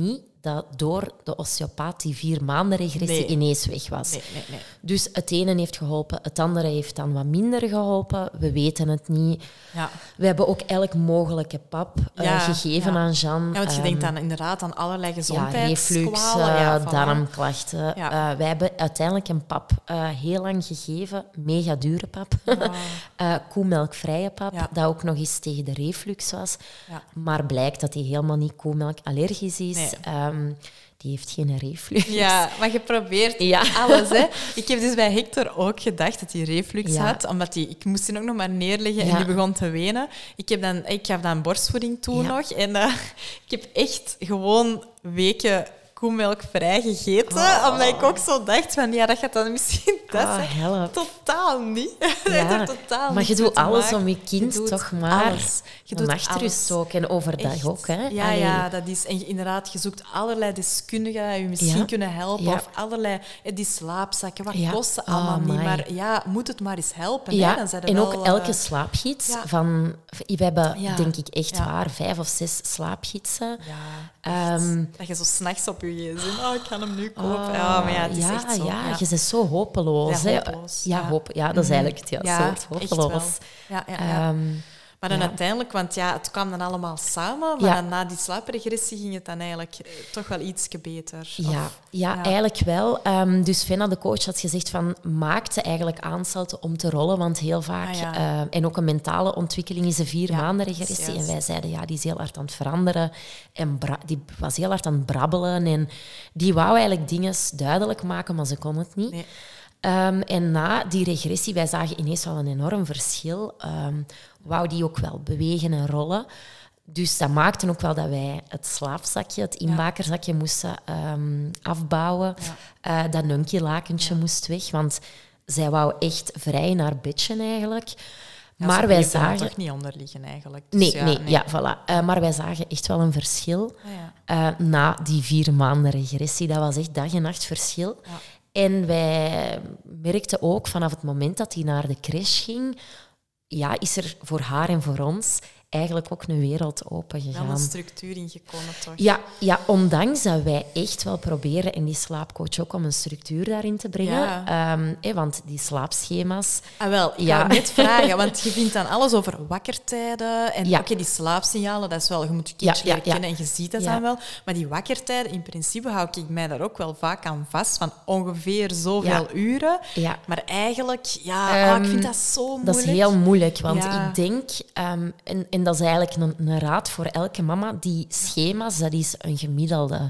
dat door de osteopaat die vier maanden regressie Nee. ineens weg was. Nee, nee, nee. Dus het ene heeft geholpen, het andere heeft dan wat minder geholpen. We weten het niet. Ja. We hebben ook elk mogelijke pap uh, Ja, gegeven ja. aan Jean. Ja, want je Um, denkt dan inderdaad aan allerlei ja, gezondheidskwalen. reflux, uh, ja, voilà. darmklachten. Ja. Uh, wij hebben uiteindelijk een pap uh, heel lang gegeven, mega dure pap. Oh. uh, koemelkvrije pap, Ja. dat ook nog eens tegen de reflux was. Ja. Maar blijkt dat hij helemaal niet koemelkallergisch is. Nee. Um, die heeft geen reflux. Ja, maar je probeert Ja. alles. Hè. Ik heb dus bij Hector ook gedacht dat hij reflux Ja. had, omdat hij, ik moest hem ook nog maar neerleggen Ja. en die begon te wenen. Ik, heb dan, ik gaf dan borstvoeding toe Ja. nog en uh, ik heb echt gewoon weken koemelkvrij gegeten, Oh. omdat ik ook zo dacht van, ja, dat gaat dan misschien dat Ah, zijn. help. Totaal niet. Dat Ja, heeft er totaal maar niets je mee doet te alles maken. om je kind Je doet toch maar alles. Je doet een nachtrust alles. ook en overdag Echt. ook. Hè? Ja, Allee, ja, dat is... En je- inderdaad, je zoekt allerlei deskundigen die je misschien Ja. kunnen helpen. Ja. Of allerlei... eh, Die slaapzakken, wat Ja. kosten Oh, allemaal niet. amai. Maar ja, moet het maar eens helpen. Ja, Hè? Dan zijn er en wel, ook eh, elke slaapgids. ja. Van, we hebben, Ja. denk ik, echt Ja. waar, vijf of zes slaapgidsen. Ja, echt. Ehm, dat je zo s'nachts op je gsm... Oh, ik ga hem nu kopen. Oh, ja, maar ja, het is ja, echt zo. ja, je bent zo hopeloos. Ja, hè. hopeloos, Ja, ja. hoop, ja, dat is eigenlijk het juiste Ja, woord, echt hopeloos. wel. Ja, ja, ja. Ehm, Maar dan ja. uiteindelijk, want ja, het kwam dan allemaal samen, maar Ja. dan na die slaapregressie ging het dan eigenlijk eh, toch wel ietsje beter. Ja, Of- ja, ja. eigenlijk wel. Um, dus Fenna, de coach, had gezegd van maakte eigenlijk aanstalten om te rollen, want heel vaak, Ah, ja. uh, en ook een mentale ontwikkeling is een vier Ja, maanden dat is regressie. En juist. wij zeiden, ja, die is heel hard aan het veranderen. En bra- die was heel hard aan het brabbelen. En die wou eigenlijk dingen duidelijk maken, maar ze kon het niet. Nee. Um, en na die regressie, wij zagen ineens wel een enorm verschil. Um, wou die ook wel bewegen en rollen. Dus dat maakte ook wel dat wij het slaapzakje, het inbakerzakje, moesten um, afbouwen. Ja. Uh, dat nunkie-lakentje Ja. moest weg, want zij wou echt vrij in haar bedje eigenlijk. Ja, maar zo wij bleef er dan zagen... toch niet onder liggen eigenlijk. Dus Nee, ja, nee, ja, voilà. Uh, maar wij zagen echt wel een verschil Ah, ja. uh, na die vier maanden regressie. Dat was echt dag en nacht verschil. Ja. En wij merkten ook vanaf het moment dat hij naar de crash ging, ja, is er voor haar en voor ons eigenlijk ook een wereld open Wel gegaan. een structuur ingekomen, toch? Ja, ja, ondanks dat wij echt wel proberen, en die slaapcoach ook, om een structuur daarin te brengen. Ja. Um, eh, want die slaapschema's... Ah, wel, ik Ja. ga net vragen, want je vindt dan alles over wakkertijden. En Ja. oké, die slaapsignalen, dat is wel... Je moet je kindje Ja, ja, leren kennen ja. en je ziet dat Ja. dan wel. Maar die wakkertijden, in principe hou ik mij daar ook wel vaak aan vast, van ongeveer zoveel Ja. uren. Ja. Maar eigenlijk, ja, oh, ik vind Um, dat zo moeilijk. Dat is heel moeilijk, want Ja. ik denk, um, en, en dat is eigenlijk een, een raad voor elke mama, die schema's, dat is een gemiddelde.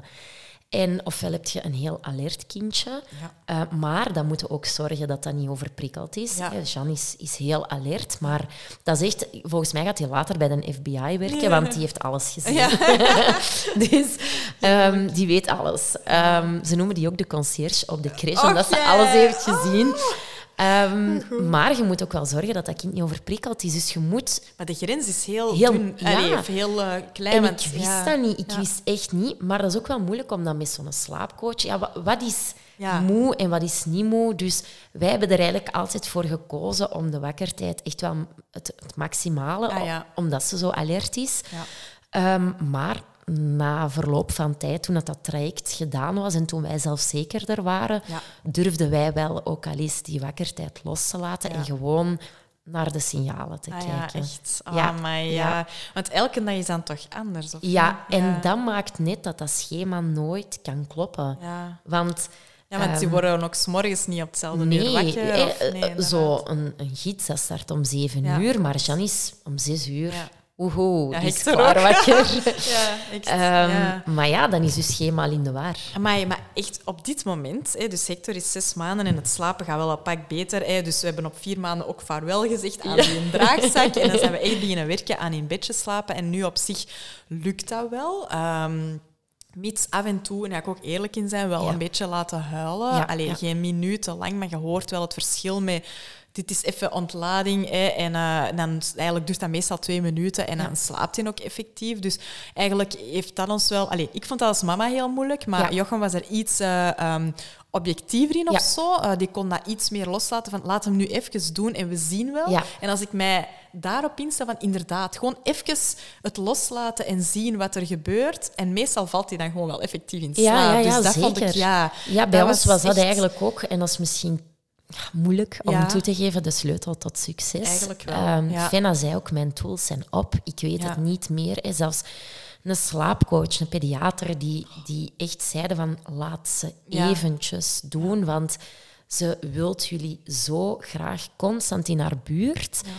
En ofwel heb je een heel alert kindje, Ja. uh, maar dan moeten we ook zorgen dat dat niet overprikkeld is. Ja. Ja, Jean is, is heel alert, maar dat is echt, volgens mij gaat hij later bij de F B I werken, Ja. want die heeft alles gezien. Ja. Dus um, die weet alles. Um, ze noemen die ook de conciërge op de crèche, Och, omdat ze ja. alles heeft gezien. Um, maar je moet ook wel zorgen dat dat kind niet overprikkeld is. Dus je moet... Maar de grens is heel, Heel- dun, ja. allee, of heel uh, klein. En want, ik wist ja. dat niet. Ik Ja. wist echt niet. Maar dat is ook wel moeilijk om dat met zo'n slaapcoach... Ja, wat, wat is Ja. moe en wat is niet moe? Dus wij hebben er eigenlijk altijd voor gekozen om de wakkertijd echt wel het, het maximale... Ah, ja. Omdat ze zo alert is. Ja. Um, maar na verloop van tijd, toen dat, dat traject gedaan was en toen wij zelfzekerder waren, Ja. durfden wij wel ook al eens die wakkertijd los te laten Ja. en gewoon naar de signalen te Ah, ja, kijken. echt. Oh, Ja, maar ja. ja. Want elke dag is dan toch anders, of Ja, niet? en ja. dat maakt net dat dat schema nooit kan kloppen. Ja. Want... Ja, want die ehm, worden ook 's morgens niet op hetzelfde Nee, uur wakker. eh, of, nee, eh, zo inderdaad. een, een gids dat start om zeven Ja. uur, maar Jan is om zes uur. Ja. Oehoe, Ja, die is Hector klaar ook. wakker. Ja, echt. Ehm, ja. Maar ja, dan is dus schema al in de war. Amai, maar echt op dit moment, hè, dus Hector is zes maanden en het slapen gaat wel een pak beter. Hè, dus we hebben op vier maanden ook vaarwel gezegd aan die draagzak. En dan zijn we echt beginnen werken aan in bedje slapen. En nu op zich lukt dat wel. Um, Mits af en toe, en daar ga ik ook eerlijk in zijn, wel Ja. een beetje laten huilen. Ja, Allee, ja. geen minuten lang, maar je hoort wel het verschil met... Dit is even ontlading hè, en uh, dan eigenlijk duurt dat meestal twee minuten en dan Ja. slaapt hij ook effectief. Dus eigenlijk heeft dat ons wel... Allee, ik vond dat als mama heel moeilijk, maar Ja. Jochem was er iets uh, um, objectiever in of Ja. zo. Uh, die kon dat iets meer loslaten van laat hem nu even doen en we zien wel. Ja. En als ik mij daarop instaan van inderdaad, gewoon even het loslaten en zien wat er gebeurt. En meestal valt hij dan gewoon wel effectief in slaap. Ja, ja, ja, dus dat zeker. vond ik, ja, ja, bij dat ons was dat echt... eigenlijk ook, en dat is misschien moeilijk om ja. toe te geven, de sleutel tot succes. Eigenlijk wel, Um, ja. Fenna zei ook, mijn tools zijn op, ik weet Ja. het niet meer. Hè. Zelfs een slaapcoach, een pediater, die, die echt zeiden van laat ze Ja. eventjes doen, want ze wilt jullie zo graag constant in haar buurt. Ja.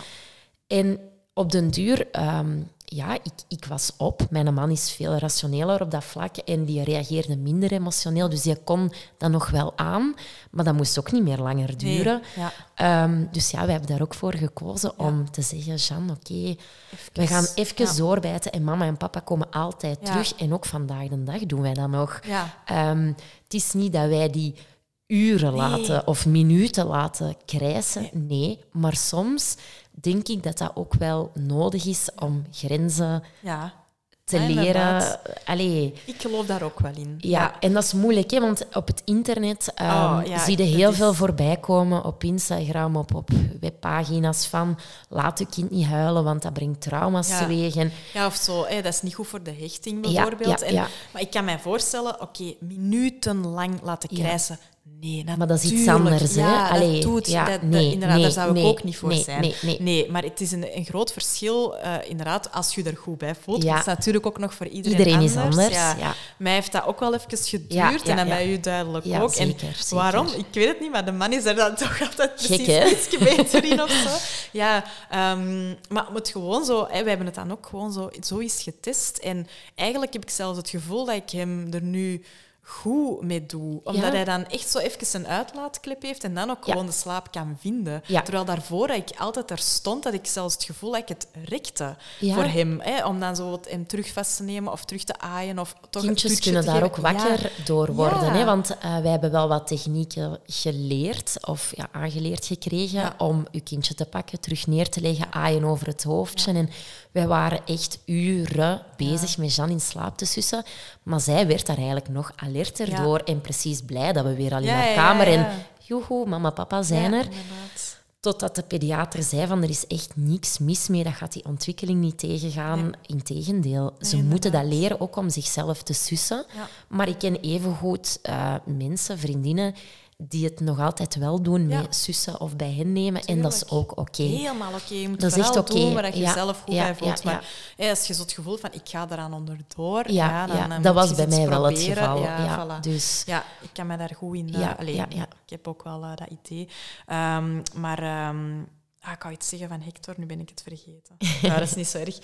En op den duur, um, ja, ik, ik was op. Mijn man is veel rationeler op dat vlak en die reageerde minder emotioneel. Dus die kon dat nog wel aan, maar dat moest ook niet meer langer duren. Nee, ja. Um, dus ja, wij hebben daar ook voor gekozen Ja. om te zeggen, Jeanne, oké, okay, we gaan even ja. doorbijten en mama en papa komen altijd Ja. terug. En ook vandaag de dag doen wij dat nog. Ja. Um, het is niet dat wij die uren Nee. laten of minuten laten krijsen. Nee. nee, maar soms denk ik dat dat ook wel nodig is om grenzen Ja. te Ja, leren. inderdaad. Allee, Ik geloof daar ook wel in. ja, Ja. en dat is moeilijk, hè, want op het internet um, Oh, ja, zie je dat heel is- veel voorbij komen op Instagram, op, op webpagina's van laat je kind niet huilen, want dat brengt trauma's Ja. teweeg. En, Ja, of zo. Hè, dat is niet goed voor de hechting, Ja, bijvoorbeeld. ja, En, ja. Maar ik kan mij voorstellen, oké, minutenlang laten Ja. krijsen. Nee, natuurlijk. Maar dat is iets anders, hè? Ja, Allee, dat doet. ja, dat, dat- nee, inderdaad, nee, daar zou ik nee, ook niet voor nee, zijn. nee, nee. maar het is een, een groot verschil, uh, inderdaad, als je er goed bij voelt. Ja. Het is natuurlijk ook nog voor iedereen, Iedereen anders. is anders, Ja. ja. Mij heeft dat ook wel even geduurd Ja, ja, en dan ja. bij u duidelijk Ja, ook. zeker, en zeker. waarom? Ik weet het niet, maar de man is er dan toch altijd Gek, precies hè? iets beter in of zo. Ja, um, maar het gewoon zo... Hè, we hebben het dan ook gewoon zo, zo eens getest. En eigenlijk heb ik zelfs het gevoel dat ik hem er nu goed mee doe. Omdat Ja. hij dan echt zo even een uitlaatklep heeft en dan ook Ja. gewoon de slaap kan vinden. Ja. Terwijl daarvoor dat ik altijd er stond, dat ik zelfs het gevoel dat ik het rekte Ja. voor hem. Hè, om dan zo wat hem terug vast te nemen of terug te aaien. Of toch een Kindjes toetje kunnen te daar geven. ook wakker Ja. door worden. Ja. Hè? Want uh, wij hebben wel wat technieken geleerd of ja, aangeleerd gekregen Ja. om uw kindje te pakken, terug neer te leggen, aaien over het hoofdje. En wij waren echt uren bezig Ja. met Jeanne in slaap te sussen. Maar zij werd daar eigenlijk nog alerter Ja. door en precies blij dat we weer al in Ja, haar ja, kamer ja, ja. en joehoe, mama, papa zijn Ja, er. inderdaad. Totdat de pediater zei van er is echt niks mis mee, dat gaat die ontwikkeling niet tegengaan. Nee. Integendeel, ze Nee, moeten dat inderdaad. leren ook om zichzelf te sussen. Ja. Maar ik ken evengoed uh, mensen, vriendinnen, die het nog altijd wel doen Ja. met sussen of bij hen nemen. En dat is Tuurlijk. ook oké. Helemaal oké. Je moet Dat is vooral echt oké. doen waar je Ja, zelf goed ja, bij voelt. ja, ja. Maar hè, als je zo het gevoel van, ik ga eraan onderdoor, Ja, ja, dan, ja, dan dat moet was je bij iets mij wel het proberen. geval. Ja, Ja, voilà. dus, Ja, ik kan me daar goed in... Uh, Ja, allee, ja, ja. Ik heb ook wel uh, dat idee. Um, maar... Um, Ah, ik wou iets zeggen van Hector, nu ben ik het vergeten. Ja, dat is niet zo erg.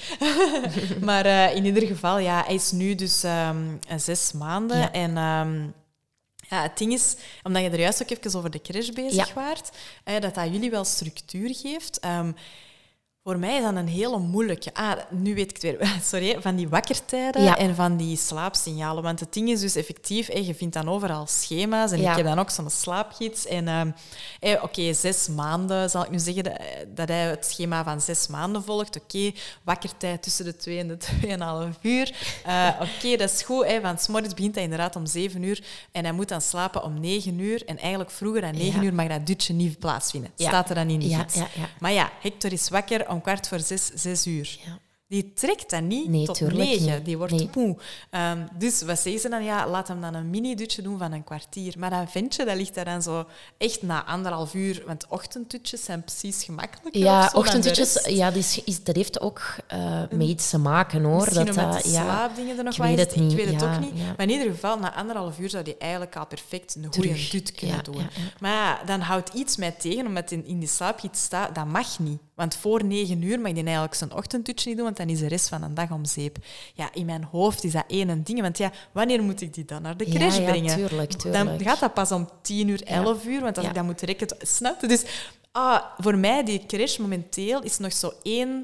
maar uh, in ieder geval, ja, hij is nu dus um, zes maanden. Ja. En um, ja, het ding is, omdat je er juist ook even over de crash bezig Ja. waart, eh, dat dat jullie wel structuur geeft. Um, voor mij is dat een hele moeilijke... Ah, nu weet ik het weer. Sorry, van die wakkertijden Ja. en van die slaapsignalen. Want het ding is dus effectief, eh, je vindt dan overal schema's. En Ja. ik heb dan ook zo'n slaapgids. En um, eh, oké, okay, zes maanden, zal ik nu zeggen, dat, dat hij het schema van zes maanden volgt. Oké, okay, wakkertijd tussen de twee en de tweeënhalf uur. Uh, oké, okay, dat is goed, hè, want 's morgens begint hij inderdaad om zeven uur. En hij moet dan slapen om negen uur. En eigenlijk vroeger dan negen Ja. uur mag dat dutje niet plaatsvinden. Ja. Staat er dan in die Ja, gids. ja, ja. Maar ja, Hector is wakker om kwart voor zes, zes uur. Ja. Die trekt dat niet Nee, tot tuurlijk negen. niet. Die wordt Nee. moe. Um, dus wat zeggen ze dan? Ja, laat hem dan een mini-dutje doen van een kwartier. Maar dat ventje, dat ligt daar dan zo echt na anderhalf uur. Want ochtenddutjes zijn precies gemakkelijker. Ja, of zo dan de ochtenddutjes, rest. ja, dat, is, is- dat heeft ook uh, met iets te maken, hoor. Misschien dat, omdat dat- de ja, slaapdingen er nog ik wat weet is. het niet. Ik weet het Ja, ook niet. ja. Maar in ieder geval, na anderhalf uur zou die eigenlijk al perfect een goede Terug. dut kunnen Ja, doen. ja, ja. Maar ja, dan houdt iets mij tegen, omdat in, in die slaapgids staat, dat mag niet. Want voor negen uur mag die eigenlijk zijn ochtenddutje niet doen, want dan is de rest van de dag om zeep. Ja, in mijn hoofd is dat één ding. Want ja, wanneer moet ik die dan naar de Ja, crash ja, brengen? tuurlijk, tuurlijk. Dan gaat dat pas om tien uur, elf uur, want als Ja. ik dat moet rekken... Snap je? Dus ah, voor mij, die crash momenteel, is nog zo één...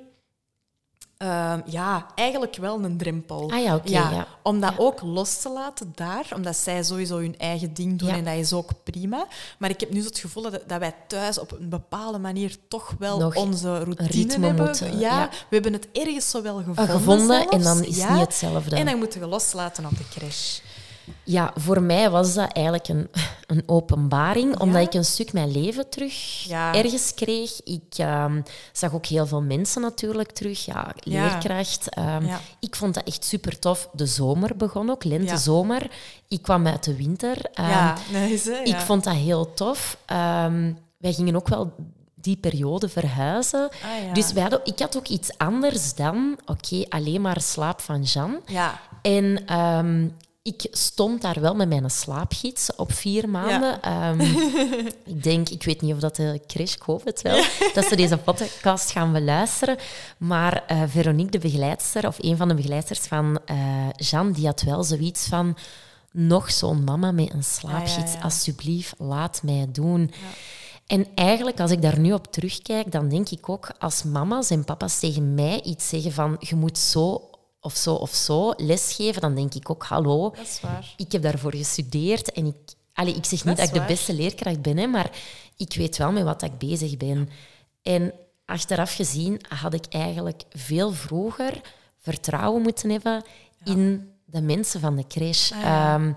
Uh, ja, eigenlijk wel een drempel. Ah ja, oké, ja. Om dat Ja. ook los te laten daar, omdat zij sowieso hun eigen ding doen Ja. en dat is ook prima. Maar ik heb nu zo het gevoel dat, dat wij thuis op een bepaalde manier toch wel Nog onze routine ritme hebben. moeten, ja, ja. we hebben het ergens zo wel gevonden. Uh, gevonden en zelfs. dan is Ja. het niet hetzelfde. En dan moeten we loslaten op de crash. Ja, voor mij was dat eigenlijk een, een openbaring, Ja? omdat ik een stuk mijn leven terug Ja. ergens kreeg. Ik um, zag ook heel veel mensen natuurlijk terug, ja, leerkracht. Um, Ja. Ik vond dat echt super tof. De zomer begon ook, lente, Ja. zomer. Ik kwam uit de winter. Um, Ja, nice, hè? Ja. Ik vond dat heel tof. Um, wij gingen ook wel die periode verhuizen. Ah, ja. Dus wij hadden, ik had ook iets anders dan, oké, okay, alleen maar slaap van Jean. Ja. En um, ik stond daar wel met mijn slaapgids op vier maanden. Ja. Um, ik denk, ik weet niet of dat de crash, ik hoop het wel, ja. dat ze deze podcast gaan beluisteren. Maar uh, Veronique, de begeleidster, of een van de begeleidsters van uh, Jean, die had wel zoiets van, nog zo'n mama met een slaapgids, ja, ja, ja. alsjeblieft, laat mij doen. Ja. En eigenlijk, als ik daar nu op terugkijk, dan denk ik ook, als mama's en papa's tegen mij iets zeggen van, je moet zo of zo of zo lesgeven, dan denk ik ook, hallo, dat is waar. Ik heb daarvoor gestudeerd en ik, allez, ik zeg niet dat, dat ik de beste leerkracht ben, hè, maar ik weet wel met wat ik bezig ben. En achteraf gezien had ik eigenlijk veel vroeger vertrouwen moeten hebben ja. in de mensen van de crash. Ah, ja. um,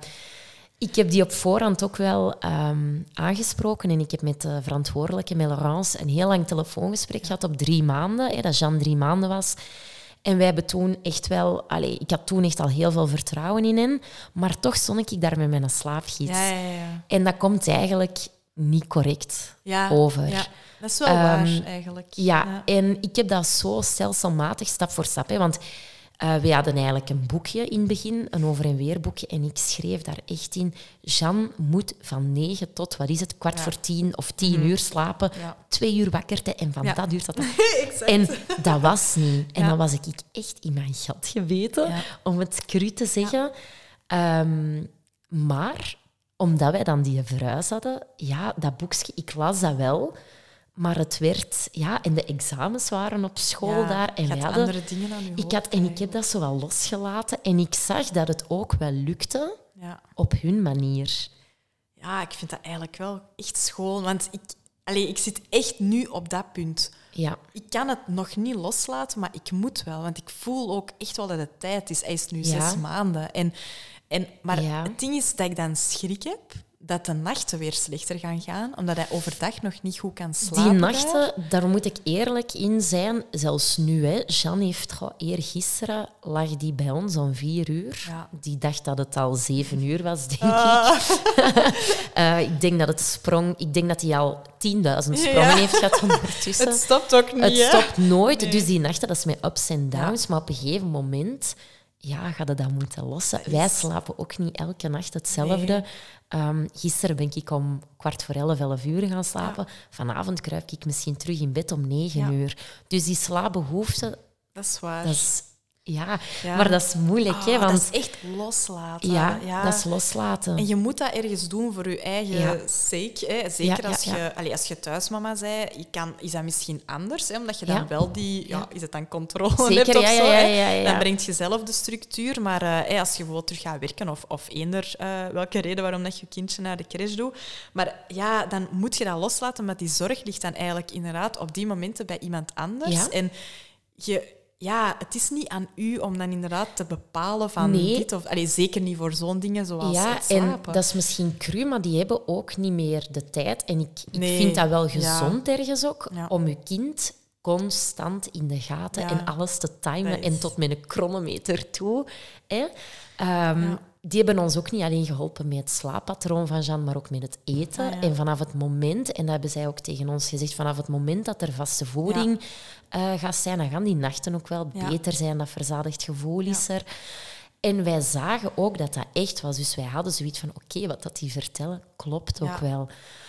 ik heb die op voorhand ook wel um, aangesproken en ik heb met de verantwoordelijke, met Laurence, een heel lang telefoongesprek ja. gehad op drie maanden, hè, dat Jean drie maanden was. En wij hebben toen echt wel... Allez, ik had toen echt al heel veel vertrouwen in hen, maar toch stond ik daar met mijn slaapgids. Ja, ja, ja. En dat komt eigenlijk niet correct ja, over. Ja, dat is wel um, waar, eigenlijk. Ja, ja, en ik heb dat zo stelselmatig, stap voor stap, hè, want uh, we hadden eigenlijk een boekje in het begin, een over- en weerboekje, en ik schreef daar echt in, Jean moet van negen tot, wat is het, kwart ja. voor tien of tien mm-hmm. uur slapen, ja. twee uur wakkerte en van ja. dat uur tot dat. En dat was niet. En ja. dan was ik echt in mijn gat gebeten, ja. om het cru te zeggen. Ja. Um, maar, omdat wij dan die verhuis hadden, ja, dat boekje, ik las dat wel, maar het werd... Ja, en de examens waren op school ja, daar. En je wij had hadden, andere dingen aan je hoofd. Ik had, en ik heb dat zo wel losgelaten. En ik zag dat het ook wel lukte ja. op hun manier. Ja, ik vind dat eigenlijk wel echt schoon. Want ik, allez, ik zit echt nu op dat punt. Ja. Ik kan het nog niet loslaten, maar ik moet wel. Want ik voel ook echt wel dat het tijd is. Hij is nu ja. zes maanden. En, en, maar ja. het ding is dat ik dan schrik heb dat de nachten weer slechter gaan gaan, omdat hij overdag nog niet goed kan slapen. Die nachten, daar, daar moet ik eerlijk in zijn, zelfs nu. Hè. Jean heeft, goh, eergisteren lag die bij ons om vier uur. Ja. Die dacht dat het al zeven uur was, denk ah. ik. uh, ik denk dat het sprong... Ik denk dat hij al tienduizend sprongen ja. heeft gehad ondertussen. Het stopt ook niet, Het hè? stopt nooit. Nee. Dus die nachten, dat is met ups en downs. Ja. Maar op een gegeven moment... Ja, ga je dat moeten lossen. Wij slapen ook niet elke nacht hetzelfde. Nee. Um, gisteren ben ik om kwart voor elf, elf uur gaan slapen. Ja. Vanavond kruip ik misschien terug in bed om negen ja. uur. Dus die slaapbehoefte... Dat is waar. Dat is, ja, ja, maar dat is moeilijk. Oh, hè, want, dat is echt loslaten. Ja, ja, dat is loslaten. En je moet dat ergens doen voor je eigen ja. sake. Hè. Zeker ja, als, ja, je, ja. Allez, als je thuismama bent, je kan, is dat misschien anders. Hè, omdat je dan ja. wel die... Ja, is het dan controle Zeker, hebt of ja, zo. Ja, ja, ja, ja. Dan brengt je zelf de structuur. Maar uh, hey, als je bijvoorbeeld terug gaat werken, of, of eender uh, welke reden waarom dat je je kindje naar de crash doet, maar ja, dan moet je dat loslaten, omdat die zorg ligt dan eigenlijk inderdaad op die momenten bij iemand anders. Ja. En je... Ja, het is niet aan u om dan inderdaad te bepalen van nee. dit of... Allee, zeker niet voor zo'n dingen zoals ja, het slapen. En dat is misschien cru, maar die hebben ook niet meer de tijd. En ik, ik nee. vind dat wel gezond ja. ergens ook, ja. om je kind constant in de gaten ja. en alles te timen en tot met een chronometer toe. Hè? Um, ja. Die hebben ons ook niet alleen geholpen met het slaappatroon van Jean, maar ook met het eten. Ah, ja. En vanaf het moment, en dat hebben zij ook tegen ons gezegd, vanaf het moment dat er vaste voeding ja. uh, gaat zijn, dan gaan die nachten ook wel ja. beter zijn. Dat verzadigd gevoel is ja. er. En wij zagen ook dat dat echt was. Dus wij hadden zoiets van, oké, okay, wat dat die vertellen, klopt ja. ook wel.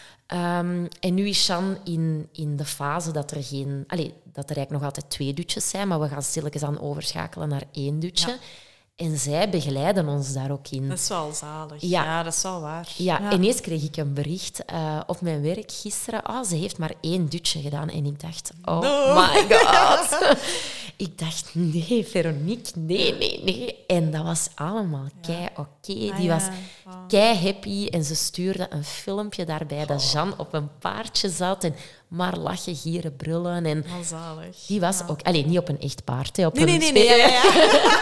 Um, en nu is Jean in, in de fase dat er geen... Allez, dat er eigenlijk nog altijd twee dutjes zijn, maar we gaan stilletjes aan overschakelen naar één dutje. Ja. En zij begeleiden ons daar ook in. Dat is wel zalig. Ja, ja dat is wel waar. Ja, ja. Ineens kreeg ik een bericht uh, op mijn werk gisteren. Oh, ze heeft maar één dutje gedaan. En ik dacht, oh no. my god. Ik dacht, nee, Veronique, nee, nee, nee. En dat was allemaal ja. kei oké. Okay. Die ah, was ja. wow. kei happy. En ze stuurde een filmpje daarbij oh. dat Jean op een paardje zat. En maar lachen, gieren, brullen. En oh, zalig. Die was ja. ook... Allee, niet op een echt paard. Hè, op nee, een nee, nee, nee. Ja, ja.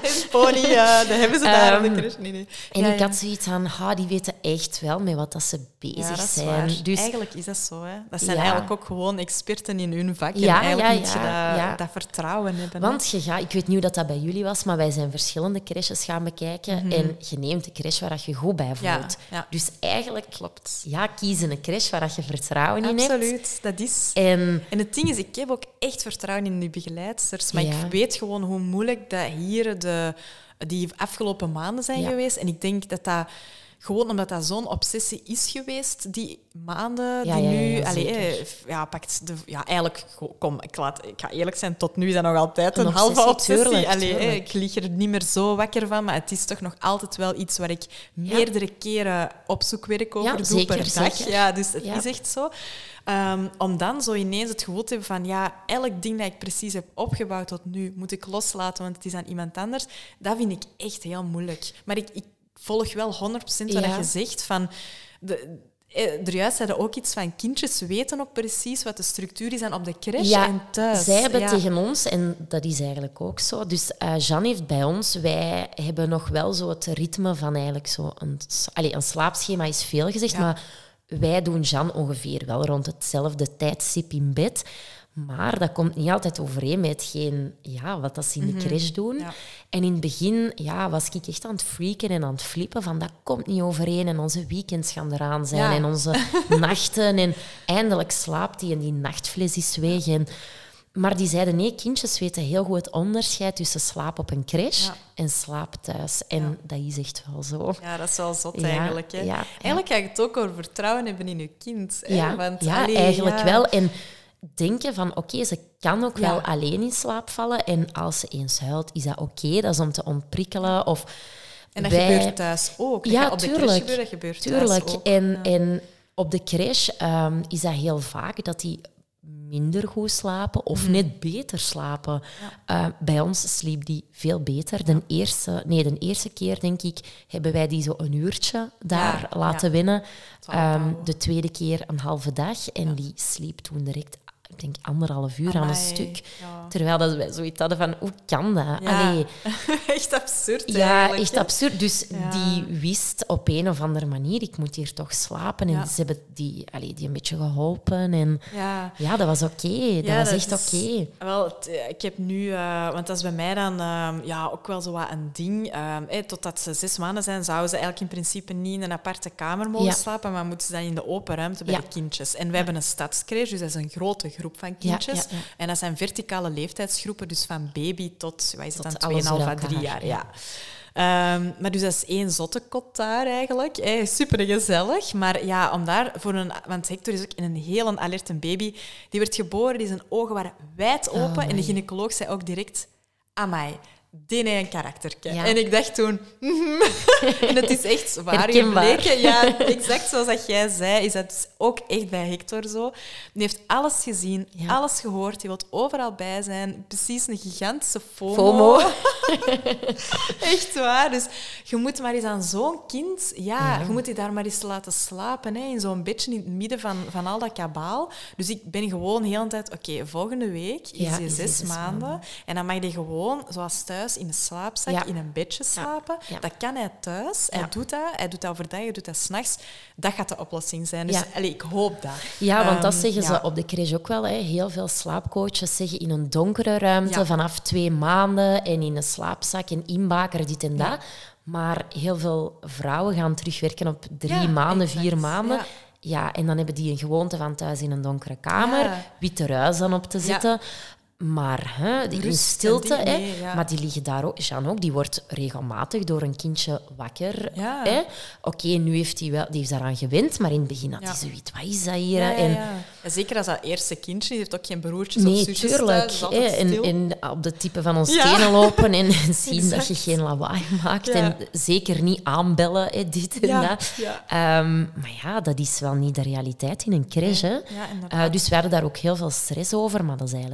Een pony, uh, dat hebben ze daar um, op de crash. Nee, nee. En ja, ik ja. had zoiets van, ah, die weten echt wel met wat dat ze bezig ja, dat zijn. Dus, eigenlijk is dat zo. Hè. Dat zijn ja. eigenlijk ook gewoon experten in hun vak. Ja, en eigenlijk ja, moet ja, je dat, ja. dat vertrouwen hebben. Want je gaat, ik weet niet hoe dat, dat bij jullie was, maar wij zijn verschillende crashes gaan bekijken. Mm-hmm. En je neemt de crash waar je goed bij voelt. Ja, ja. Dus eigenlijk klopt. Ja, kiezen een crash waar je vertrouwen in Absoluut, hebt. Absoluut, dat is. En, en het ding is, ik heb ook echt vertrouwen in die begeleidsters. Maar ja. ik weet gewoon hoe moeilijk dat hier de, die afgelopen maanden zijn ja. geweest. En ik denk dat dat... Gewoon omdat dat zo'n obsessie is geweest, die maanden die ja, ja, nu... Ja, allee, eh, ja, pakt de, ja, eigenlijk... Kom, ik, laat, ik ga eerlijk zijn, tot nu is dat nog altijd een, een halve obsessie. obsessie. Tuurlijk, allee, tuurlijk. Eh, ik lig er niet meer zo wakker van, maar het is toch nog altijd wel iets waar ik meerdere ja. keren opzoekwerk over ja, doe zeker, per dag. Zeker. Ja, dus het ja. is echt zo. Um, om dan zo ineens het gevoel te hebben van ja, elk ding dat ik precies heb opgebouwd tot nu, moet ik loslaten, want het is aan iemand anders. Dat vind ik echt heel moeilijk. Maar ik, ik volg wel honderd procent wat ja. je zegt. Van de, er juist zeiden ook iets van kindjes weten ook precies wat de structuur is op de crash ja, en thuis. Zij hebben ja. tegen ons, en dat is eigenlijk ook zo. Dus uh, Jeanne heeft bij ons, wij hebben nog wel zo het ritme van eigenlijk zo een, allez, een slaapschema is veel gezegd, ja. maar wij doen Jeanne ongeveer wel rond hetzelfde tijdstip in bed. Maar dat komt niet altijd overeen met hetgeen, ja, wat dat ze in de mm-hmm. crash doen. Ja. En in het begin ja, was ik echt aan het freaken en aan het flippen van dat komt niet overeen en onze weekends gaan eraan zijn ja. en onze nachten. En eindelijk slaapt hij en die nachtfles is weg. En, maar die zeiden, nee, kindjes weten heel goed het onderscheid tussen slaap op een crash ja. en slaap thuis. En ja. dat is echt wel zo. Ja, dat is wel zot ja, eigenlijk. Hè? Ja, eigenlijk ga je het ook over vertrouwen hebben in je kind. Hè? Ja, Want, ja allee, eigenlijk ja. wel. En denken van, oké, okay, ze kan ook ja. wel alleen in slaap vallen. En als ze eens huilt, is dat oké. Okay. Dat is om te ontprikkelen. Of en dat wij... gebeurt thuis ook. Dat ja, op tuurlijk. de crash gebeurt, dat gebeurt tuurlijk. thuis ook. En, ja. en op de crash um, is dat heel vaak dat die minder goed slapen of mm. net beter slapen. Ja. Uh, bij ons sliep die veel beter. De eerste, nee, de eerste keer, denk ik, hebben wij die zo een uurtje daar ja. laten ja. winnen. Um, de tweede keer een halve dag. En ja. die sliep toen direct, ik denk, anderhalf uur Amai. aan een stuk. Ja. Terwijl dat wij zoiets hadden van, hoe kan dat? Ja. Allee. Echt absurd Ja, eigenlijk. echt absurd. Dus ja. die wist op een of andere manier, ik moet hier toch slapen. En ja. ze hebben die, allee, die een beetje geholpen. En ja, ja dat was oké. Okay. Dat ja, was dat echt oké. Okay. Wel, t- ik heb nu... Uh, want dat is bij mij dan uh, ja, ook wel zo wat een ding. Uh, hey, totdat ze zes maanden zijn, zouden ze eigenlijk in principe niet in een aparte kamer mogen ja. slapen, maar moeten ze dan in de open ruimte bij ja. de kindjes. En wij hebben een stadscrash, dus dat is een grote groep van kindjes. Ja, ja, ja. En dat zijn verticale leeftijdsgroepen, dus van baby tot, wat is het dan, twee komma vijf à drie jaar. Ja. Ja. Um, maar dus dat is één zottekot daar eigenlijk. Hey, super gezellig. Maar ja, om daar voor een... Want Hector is ook een heel alerte baby. Die werd geboren, die zijn ogen waren wijd open. Oh, en de gynaecoloog zei ook direct... Amai, die heeft een karakterke. Ja. En ik dacht toen... Mm-hmm. En het is echt waar gebleken. Ja, exact zoals dat jij zei, is dat ook echt bij Hector zo. Die heeft alles gezien, ja. alles gehoord. Die wil overal bij zijn. Precies een gigantische FOMO. FOMO. Echt waar. Dus je moet maar eens aan zo'n kind... Ja, ja. je moet die daar maar eens laten slapen. Hè, in zo'n beetje in het midden van, van al dat kabaal. Dus ik ben gewoon heel de tijd... Oké, okay, volgende week is ja, je zes, zes maanden. maanden. En dan mag die gewoon, zoals thuis, in een slaapzak, ja. in een bedje slapen. Ja. Ja. Dat kan hij thuis. Ja. Hij doet dat. Hij doet dat overdag, hij doet dat 's nachts. Dat gaat de oplossing zijn. Dus ja. allez, ik hoop dat. Ja, want dat um, zeggen ja. ze op de crash ook wel. Hè. Heel veel slaapcoaches zeggen in een donkere ruimte ja. vanaf twee maanden en in een slaapzak en inbaker, dit en dat. Ja. Maar heel veel vrouwen gaan terugwerken op drie ja, maanden, exact. vier maanden. Ja. Ja, en dan hebben die een gewoonte van thuis in een donkere kamer, ja. witte ruis dan op te zitten. Ja. Maar hè, die in stilte, die, nee, ja. maar die liggen daar ook. Jeanne ook, die wordt regelmatig door een kindje wakker. Ja. Oké, okay, nu heeft hij wel, die is daaraan gewend, maar in het begin had hij ja. zoiets, wat is dat hier? Ja, ja, en, ja. Ja, zeker als dat eerste kindje, die heeft ook geen broertjes nee, of zusjes tuurlijk, thuis. Hè, en, en op de type van ons ja. stenen lopen en zien exact. Dat je geen lawaai maakt. Ja. En zeker niet aanbellen, hè, dit en ja. dat. Ja. Um, maar ja, dat is wel niet de realiteit in een crash. Hè. Ja, uh, dus we hadden daar ook heel veel stress over, maar dat is eigenlijk wel...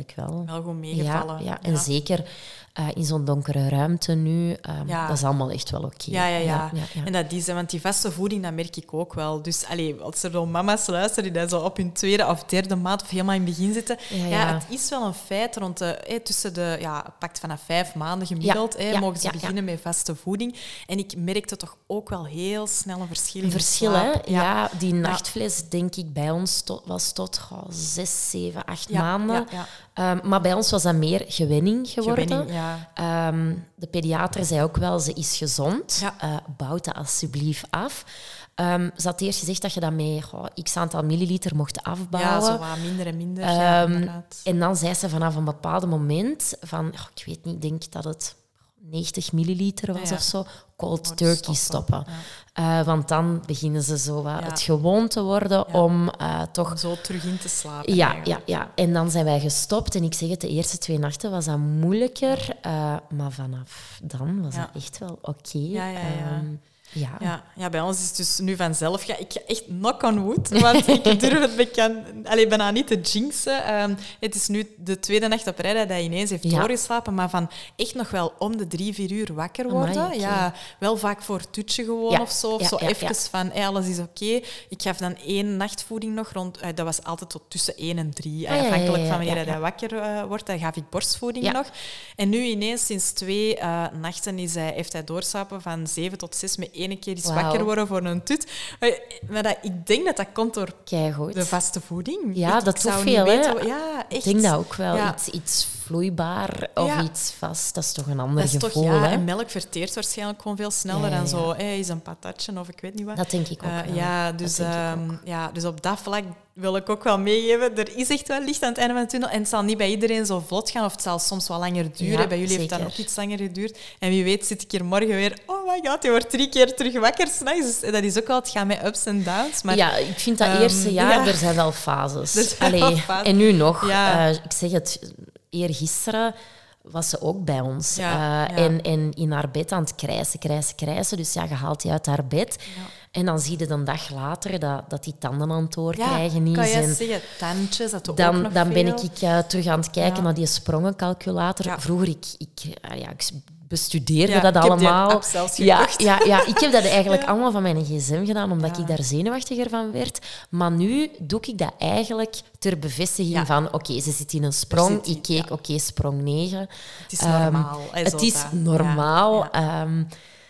wel goed meegevallen. Ja, ja. En ja. zeker uh, in zo'n donkere ruimte nu, um, ja. dat is allemaal echt wel oké. Okay. Ja, ja, ja. Ja, ja, ja. En dat is, want die vaste voeding, dat merk ik ook wel. Dus allee, als er dan mama's luisteren die zo op hun tweede of derde maand of helemaal in het begin zitten, ja, ja. ja het is wel een feit. Rond de, hey, tussen de, ja, pakt vanaf vijf maanden gemiddeld, ja, hey, ja, mogen ze ja, beginnen ja. met vaste voeding. En ik merkte toch ook wel heel snel een verschil. Een verschil, hè? Ja. ja, die nachtvlees, denk ik, bij ons tot, was tot oh, zes, zeven, acht ja, maanden. Ja, ja. Um, maar bij ons was dat meer gewenning geworden. Gewenning, ja. um, de pediater zei ook wel, ze is gezond. Ja. Uh, bouw dat alsjeblieft af. Um, ze had eerst gezegd dat je dat met oh, x aantal milliliter mocht afbouwen. Ja, zo wat minder en minder. Um, ja, en dan zei ze vanaf een bepaald moment van, oh, ik weet niet, ik denk dat het negentig milliliter was ja, ja. of zo, cold turkey stoppen. stoppen. Ja. Uh, want dan beginnen ze zo wat ja. het gewoon te worden ja. om uh, toch... Om zo terug in te slapen. Ja, ja, ja, en dan zijn wij gestopt. En ik zeg het, de eerste twee nachten was dat moeilijker. Uh, maar vanaf dan was ja. dat echt wel oké. Okay. Ja, ja, ja. Um, Ja. Ja, ja, bij ons is het dus nu vanzelf. Ja, ik ga echt knock on wood, want ik durf het bekend, allee, bijna niet te jinxen. Um, het is nu de tweede nacht op rij dat hij ineens heeft ja. doorgeslapen, maar van echt nog wel om de drie, vier uur wakker worden. Amai, okay. Ja, wel vaak voor toetje gewoon ja. of zo. Of ja, zo ja, even ja. van, hey, alles is oké. Okay. Ik gaf dan één nachtvoeding nog rond... Uh, dat was altijd tot tussen één en drie. Ah, afhankelijk ja, ja, ja, van wanneer ja, ja. hij wakker uh, wordt. Dan gaf ik borstvoeding ja. nog. En nu ineens, sinds twee uh, nachten, is hij, heeft hij doorslapen van zeven tot zes met één keer eens wow. wakker worden voor een tut. Maar dat, ik denk dat dat komt door Keigoed. de vaste voeding. Ja, ik, dat ik doet zou veel. Niet hè? weten, ja, echt. Ik denk dat ook wel. Ja. Iets, iets vloeibaar of ja. iets vast, dat is toch een ander dat is gevoel. Toch, ja, hè? En melk verteert waarschijnlijk gewoon veel sneller ja, ja, ja. dan zo hey, is een patatje of ik weet niet wat. Dat denk ik ook. Uh, ja, dus, um, ja, dus op dat vlak wil ik ook wel meegeven. Er is echt wel licht aan het einde van de tunnel. En het zal niet bij iedereen zo vlot gaan, of het zal soms wel langer duren. Ja, bij jullie zeker. Heeft dat ook iets langer geduurd. En wie weet zit ik hier morgen weer... Oh my god, je wordt drie keer terug wakker s'nachts. Dus dat is ook wel... Het gaat met ups en downs. Maar, ja, ik vind dat um, eerste jaar, ja. er zijn wel fases. Er zijn Allee, wel fases. En nu nog. Ja. Uh, ik zeg het, eergisteren was ze ook bij ons. Ja, uh, ja. En, en in haar bed aan het krijsen, krijsen, krijsen. Dus ja, je haalt die uit haar bed. Ja. En dan zie je een dag later dat, dat die tanden aan het doorkrijgen ja, is. Kan je zeggen, tandjes, dat dan, ook nog Dan veel. ben ik uh, terug aan het kijken ja. naar die sprongencalculator. Ja. Vroeger, ik, ik, uh, ja, ik bestudeerde ja, dat ik allemaal. Heb die app ja, ja, ja, ik heb dat eigenlijk ja. allemaal van mijn gsm gedaan, omdat ja. ik daar zenuwachtiger van werd. Maar nu doe ik dat eigenlijk ter bevestiging ja. van... Oké, okay, ze zit in een sprong. Ik keek, ja. oké, okay, sprong negen. Het is normaal. Um, het is dat. normaal. Ja, ja. Um,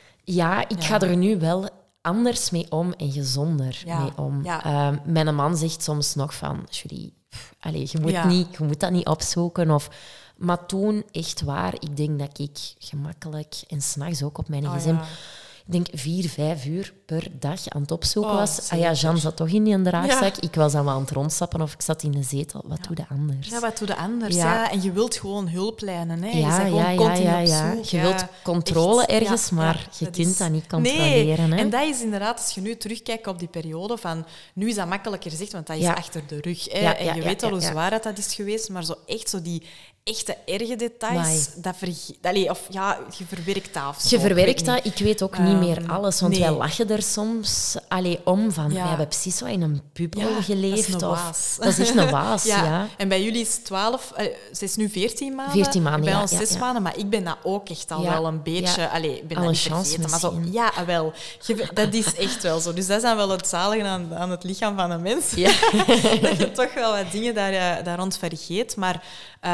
ja ik ja. ga er nu wel... anders mee om en gezonder ja, mee om. Ja. Um, mijn man zegt soms nog van... Julie, pff, allez, je, moet ja. niet, je moet dat niet opzoeken. Of, maar toen, echt waar, ik denk dat ik gemakkelijk... En s'nachts ook op mijn oh, gsm... Ja. Ik denk vier, vijf uur per dag aan het opzoeken oh, was. Ah ja, Jean zat toch in die draagzak. Ja. Ik was dan wel aan het rondstappen of ik zat in de zetel. Wat ja. doe je anders? Ja, wat doe je anders? Ja. Ja. En je wilt gewoon hulplijnen. Hè. Ja, je bent gewoon ja, continu ja, ja. op zoek. Je ja. wilt controle Echt. ergens, ja. maar ja, je dat kunt is... dat niet controleren. Nee, hè? En dat is inderdaad, als je nu terugkijkt op die periode van... Nu is dat makkelijker gezegd, want dat is ja. achter de rug. Hè. Ja, en ja, je ja, weet al ja, hoe ja. zwaar dat, dat is geweest, maar zo echt zo die... echte erge details, dat verge- Allee, of ja, je verwerkt dat. Of zo, je verwerkt ik dat. Ik weet ook um, niet meer alles, want nee. wij lachen er soms allee, om van. Ja. We hebben precies zo in een bubbel ja, geleefd. Dat is een of, waas. Dat is echt een waas, ja. ja. En bij jullie is twaalf, uh, ze is nu veertien maanden. veertien maanden, bij ja, ons ja, zes ja. maanden, maar ik ben dat ook echt al ja. wel een beetje... Ja. Allee, ik ben Alle dat niet chance vergeten, maar zo... misschien. Ja, wel. Je, dat is echt wel zo. Dus dat is dan wel het zalige aan, aan het lichaam van een mens. Ja. Dat je toch wel wat dingen daar, daar rond vergeet. Maar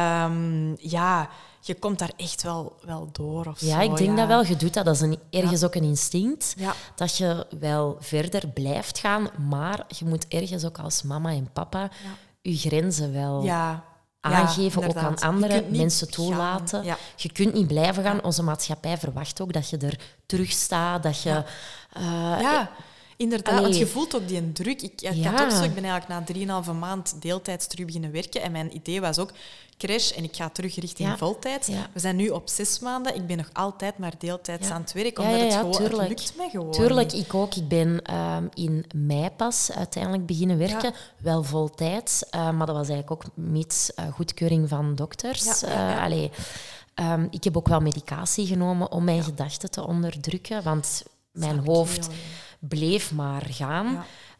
um, ja... Je komt daar echt wel, wel door. Of ja, zo, ik denk ja. dat wel. Je doet dat. Dat is een, ergens ja. ook een instinct. Ja. Dat je wel verder blijft gaan. Maar je moet ergens ook als mama en papa ja. je grenzen wel ja. aangeven. Ja, ook aan andere mensen toelaten. Ja. Je kunt niet blijven gaan. Onze maatschappij verwacht ook dat je er terug staat. Dat je... Ja. Uh, ja. Inderdaad, Allee. want je voelt ook die druk. Ik, ik, ja. had ook zo, ik ben eigenlijk na drieënhalve maand deeltijds terug beginnen werken. En mijn idee was ook crash en ik ga terug richting ja. voltijds. Ja. We zijn nu op zes maanden. Ik ben nog altijd maar deeltijds ja. aan het werk, ja, omdat ja, ja, het gewoon tuurlijk. het lukt me gewoon. Tuurlijk, ik ook. Ik ben um, in mei pas uiteindelijk beginnen werken. Ja. Wel voltijds, uh, maar dat was eigenlijk ook met uh, goedkeuring van dokters. Ja, ja, ja. Uh, allee, um, ik heb ook wel medicatie genomen om mijn ja. gedachten te onderdrukken, want mijn hoofd... bleef maar gaan.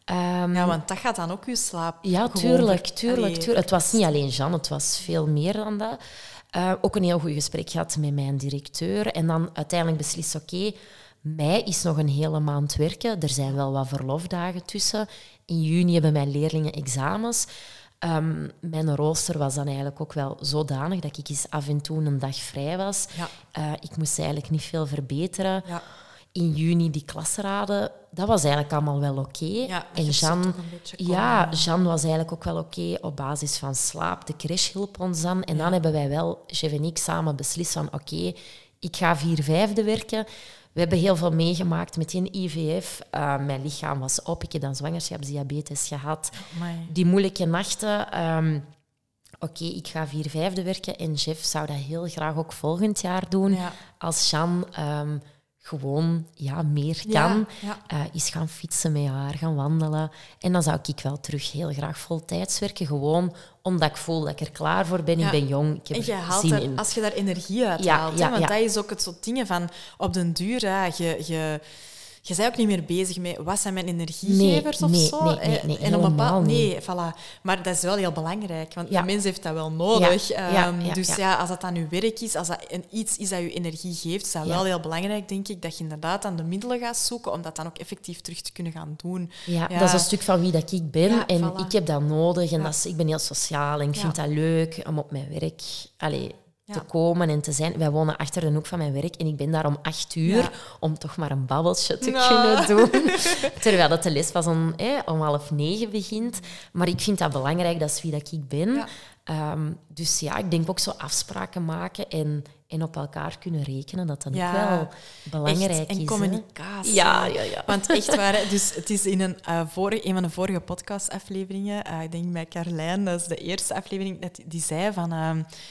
Um, ja, want dat gaat dan ook je slaap. Ja, tuurlijk, tuurlijk, tuurlijk. Het was niet alleen Jeanne, het was veel meer dan dat. Uh, ook een heel goed gesprek gehad met mijn directeur. En dan uiteindelijk beslist, oké, okay, mei is nog een hele maand werken. Er zijn wel wat verlofdagen tussen. In juni hebben mijn leerlingen examens. Um, mijn rooster was dan eigenlijk ook wel zodanig dat ik eens af en toe een dag vrij was. Ja. Uh, ik moest eigenlijk niet veel verbeteren. Ja. In juni die klasraden, dat was eigenlijk allemaal wel oké. Okay. Ja, en Jeanne, ja, Jeanne was eigenlijk ook wel oké okay op basis van slaap. De crash hielp ons dan. En ja. dan hebben wij wel, Jeff en ik, samen beslist van oké, okay, ik ga vier vijfde werken. We hebben heel veel meegemaakt met die I V F. Uh, mijn lichaam was op. Ik heb dan zwangerschapsdiabetes gehad. Amai. Die moeilijke nachten. Um, Oké, okay, ik ga vier vijfde werken. En Jeff zou dat heel graag ook volgend jaar doen. Ja. Als Jeanne um, gewoon ja, meer kan. Ja, ja. Uh, is gaan fietsen met haar, gaan wandelen. En dan zou ik wel terug heel graag voltijds werken. Gewoon omdat ik voel dat ik er klaar voor ben. Ja. Ik ben jong, ik heb en je er haalt zin er, in. Als je daar energie uit ja, haalt. Ja, hè? Want ja. dat is ook het soort dingen van... Op den duur, hè, je... je Je bent ook niet meer bezig met wat zijn mijn energiegevers nee, of nee, zo. Nee, nee, nee, en op een bepaald, nee, voilà. Maar dat is wel heel belangrijk, want ja. de mens heeft dat wel nodig. Ja, ja, um, ja, dus ja. ja, als dat dan je werk is, als dat een, iets is dat je energie geeft, is dat ja. wel heel belangrijk, denk ik, dat je inderdaad aan de middelen gaat zoeken om dat dan ook effectief terug te kunnen gaan doen. Ja, ja. dat is een stuk van wie dat ik ben. Ja, en voilà. ik heb dat nodig. En ja. dat is, ik ben heel sociaal en ik vind ja. dat leuk om op mijn werk... Allez, Ja. te komen en te zijn. Wij wonen achter de hoek van mijn werk en ik ben daar om acht uur ja. om toch maar een babbeltje te no. kunnen doen. Terwijl het de les pas om, eh, om half negen begint. Maar ik vind dat belangrijk, dat is wie dat ik ben. Ja. Um, dus ja, ik denk ook zo afspraken maken en, en op elkaar kunnen rekenen, dat dat ja. ook wel belangrijk echt, en is. En communicatie. Ja, ja, ja. Want echt waar, dus het is in een, uh, vorige, een van de vorige podcastafleveringen, uh, ik denk bij Carlijn, dat is de eerste aflevering, dat die zei van... Uh,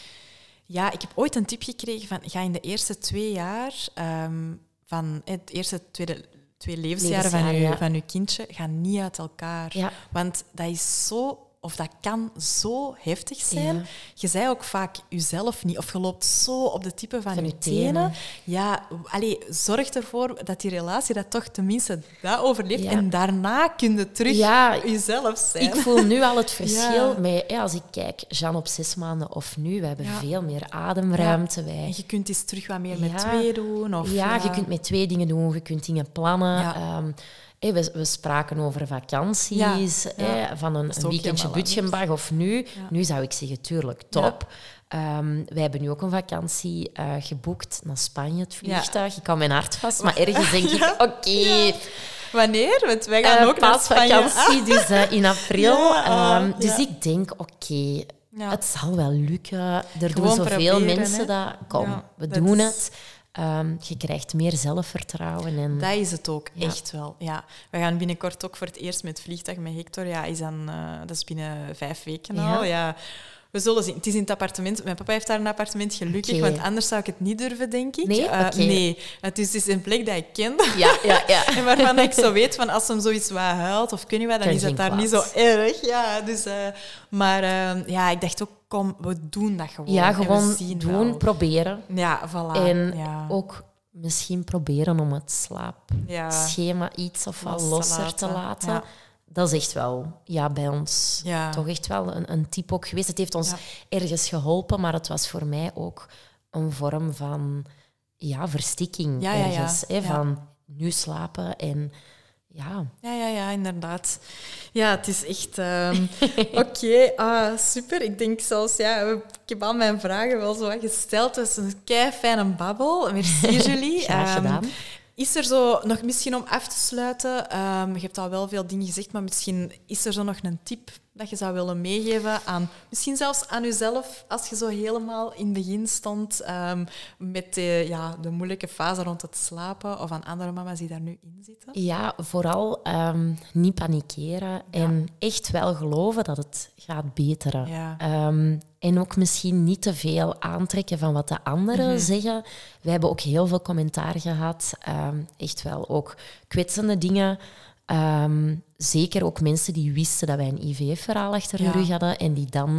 Ja, ik heb ooit een tip gekregen van ga in de eerste twee jaar um, van het eerste, tweede, twee levensjaren Levensjaar, van, je, ja. van je kindje, ga niet uit elkaar. Ja. Want dat is zo, of dat kan zo heftig zijn. Ja. Je zei ook vaak jezelf niet, of je loopt zo op de tippen van, van je tenen. tenen. Ja, allee, zorg ervoor dat die relatie dat toch tenminste dat overleeft. Ja. En daarna kun je terug ja, jezelf zijn. Ik voel nu al het verschil. Ja. Met, ja, als ik kijk, Jeanne op zes maanden of nu, we hebben ja. veel meer ademruimte. Ja. Wij... En je kunt eens terug wat meer met ja. twee doen. Of, ja, ja, je kunt met twee dingen doen. Je kunt dingen plannen. Ja. Um, Hey, we, we spraken over vakanties, ja, ja. Hey, van een, een weekendje Bütgenbach of nu. Ja. Nu zou ik zeggen, tuurlijk, top. Ja. Um, wij hebben nu ook een vakantie uh, geboekt naar Spanje, het vliegtuig. Ja. Ik hou mijn hart vast, maar ergens denk ik, ja. oké... Okay, ja. Wanneer? Want wij gaan uh, ook naar Spanje. Paasvakantie, dus uh, in april. Ja, um, dus ja. ik denk, oké... Okay, ja. Het zal wel lukken. Er Gewoon doen zoveel proberen, mensen hè? Dat. Kom, ja, we dat doen is... het. Um, je krijgt meer zelfvertrouwen. En... Dat is het ook, ja. echt wel. Ja. We gaan binnenkort ook voor het eerst met het vliegtuig met Hector. Ja, is dan, uh, dat is binnen vijf weken ja. al. Ja. We zullen zien. Het is in het appartement. Mijn papa heeft daar een appartement, gelukkig. Okay. Want anders zou ik het niet durven, denk ik. Nee? Uh, okay. nee. Het is, het is een plek dat ik ken. Ja, ja, ja. En waarvan ik zo weet, van als hem zoiets wat huilt, of kun je wat, dan is het daar kwaad. Niet zo erg. Ja, dus, uh, maar uh, ja, ik dacht ook, kom, we doen dat gewoon. Ja, gewoon zien doen, wel. proberen. Ja, voilà. En ja. ook misschien proberen om het slaapschema ja. iets of wat losser te laten. Te laten. Ja. Dat is echt wel ja, bij ons ja. toch echt wel een, een tip ook geweest. Het heeft ons ja. ergens geholpen, maar het was voor mij ook een vorm van ja, verstikking ja, ergens. Ja, ja. Hè, van nu slapen en ja. Ja, ja, ja, inderdaad. Ja, het is echt... Um, Oké, okay, ah, super. Ik denk zelfs... Ja, ik heb al mijn vragen wel zo gesteld. Het is een kei fijne babbel. Merci, Julie. Graag gedaan. Um, Is er zo nog misschien om af te sluiten... Um, je hebt al wel veel dingen gezegd, maar misschien is er zo nog een tip dat je zou willen meegeven aan... Misschien zelfs aan jezelf, als je zo helemaal in het begin stond um, met de, ja, de moeilijke fase rond het slapen, of aan andere mama's die daar nu in zitten? Ja, vooral um, niet panikeren ja. en echt wel geloven dat het gaat beteren. Ja. Um, en ook misschien niet te veel aantrekken van wat de anderen mm-hmm. zeggen. Wij hebben ook heel veel commentaar gehad. Um, echt wel ook kwetsende dingen. Um, zeker ook mensen die wisten dat wij een I V F-verhaal achter de ja. rug hadden en die dan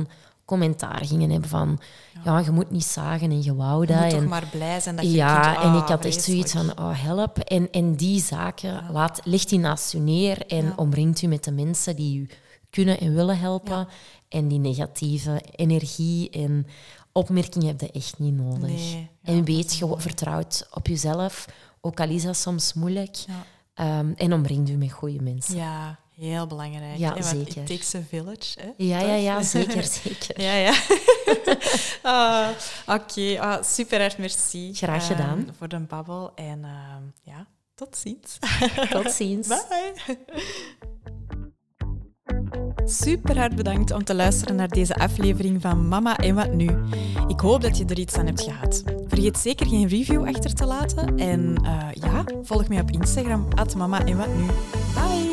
commentaar gingen hebben van ja, ja je moet niet zagen en je wou dat. Je moet en, toch maar blij zijn dat je ja, kind... Oh, en ik had echt vreselijk. zoiets van, oh, help. En, en die zaken, Ja. laat, leg die naast u neer en Ja. omringt u met de mensen die u kunnen en willen helpen. Ja. En die negatieve energie en opmerkingen heb je echt niet nodig. Nee, ja, en dat weet, is je mooi. vertrouwt op jezelf, ook al is dat soms moeilijk. Ja. Um, en omringt u met goede mensen. Ja, heel belangrijk. Ja, hè, want zeker. It takes a village. Hè, Ja, toch? ja, ja, zeker, zeker. Ja, ja. ah, Oké, okay. ah, super erg merci. Graag gedaan. Um, voor de babbel. En um, ja, tot ziens. Tot ziens. Bye. Super hard bedankt om te luisteren naar deze aflevering van Mama en Wat Nu. Ik hoop dat je er iets aan hebt gehad. Vergeet zeker geen review achter te laten. En uh, ja, volg mij op Instagram, at Mama en Wat Nu. Bye!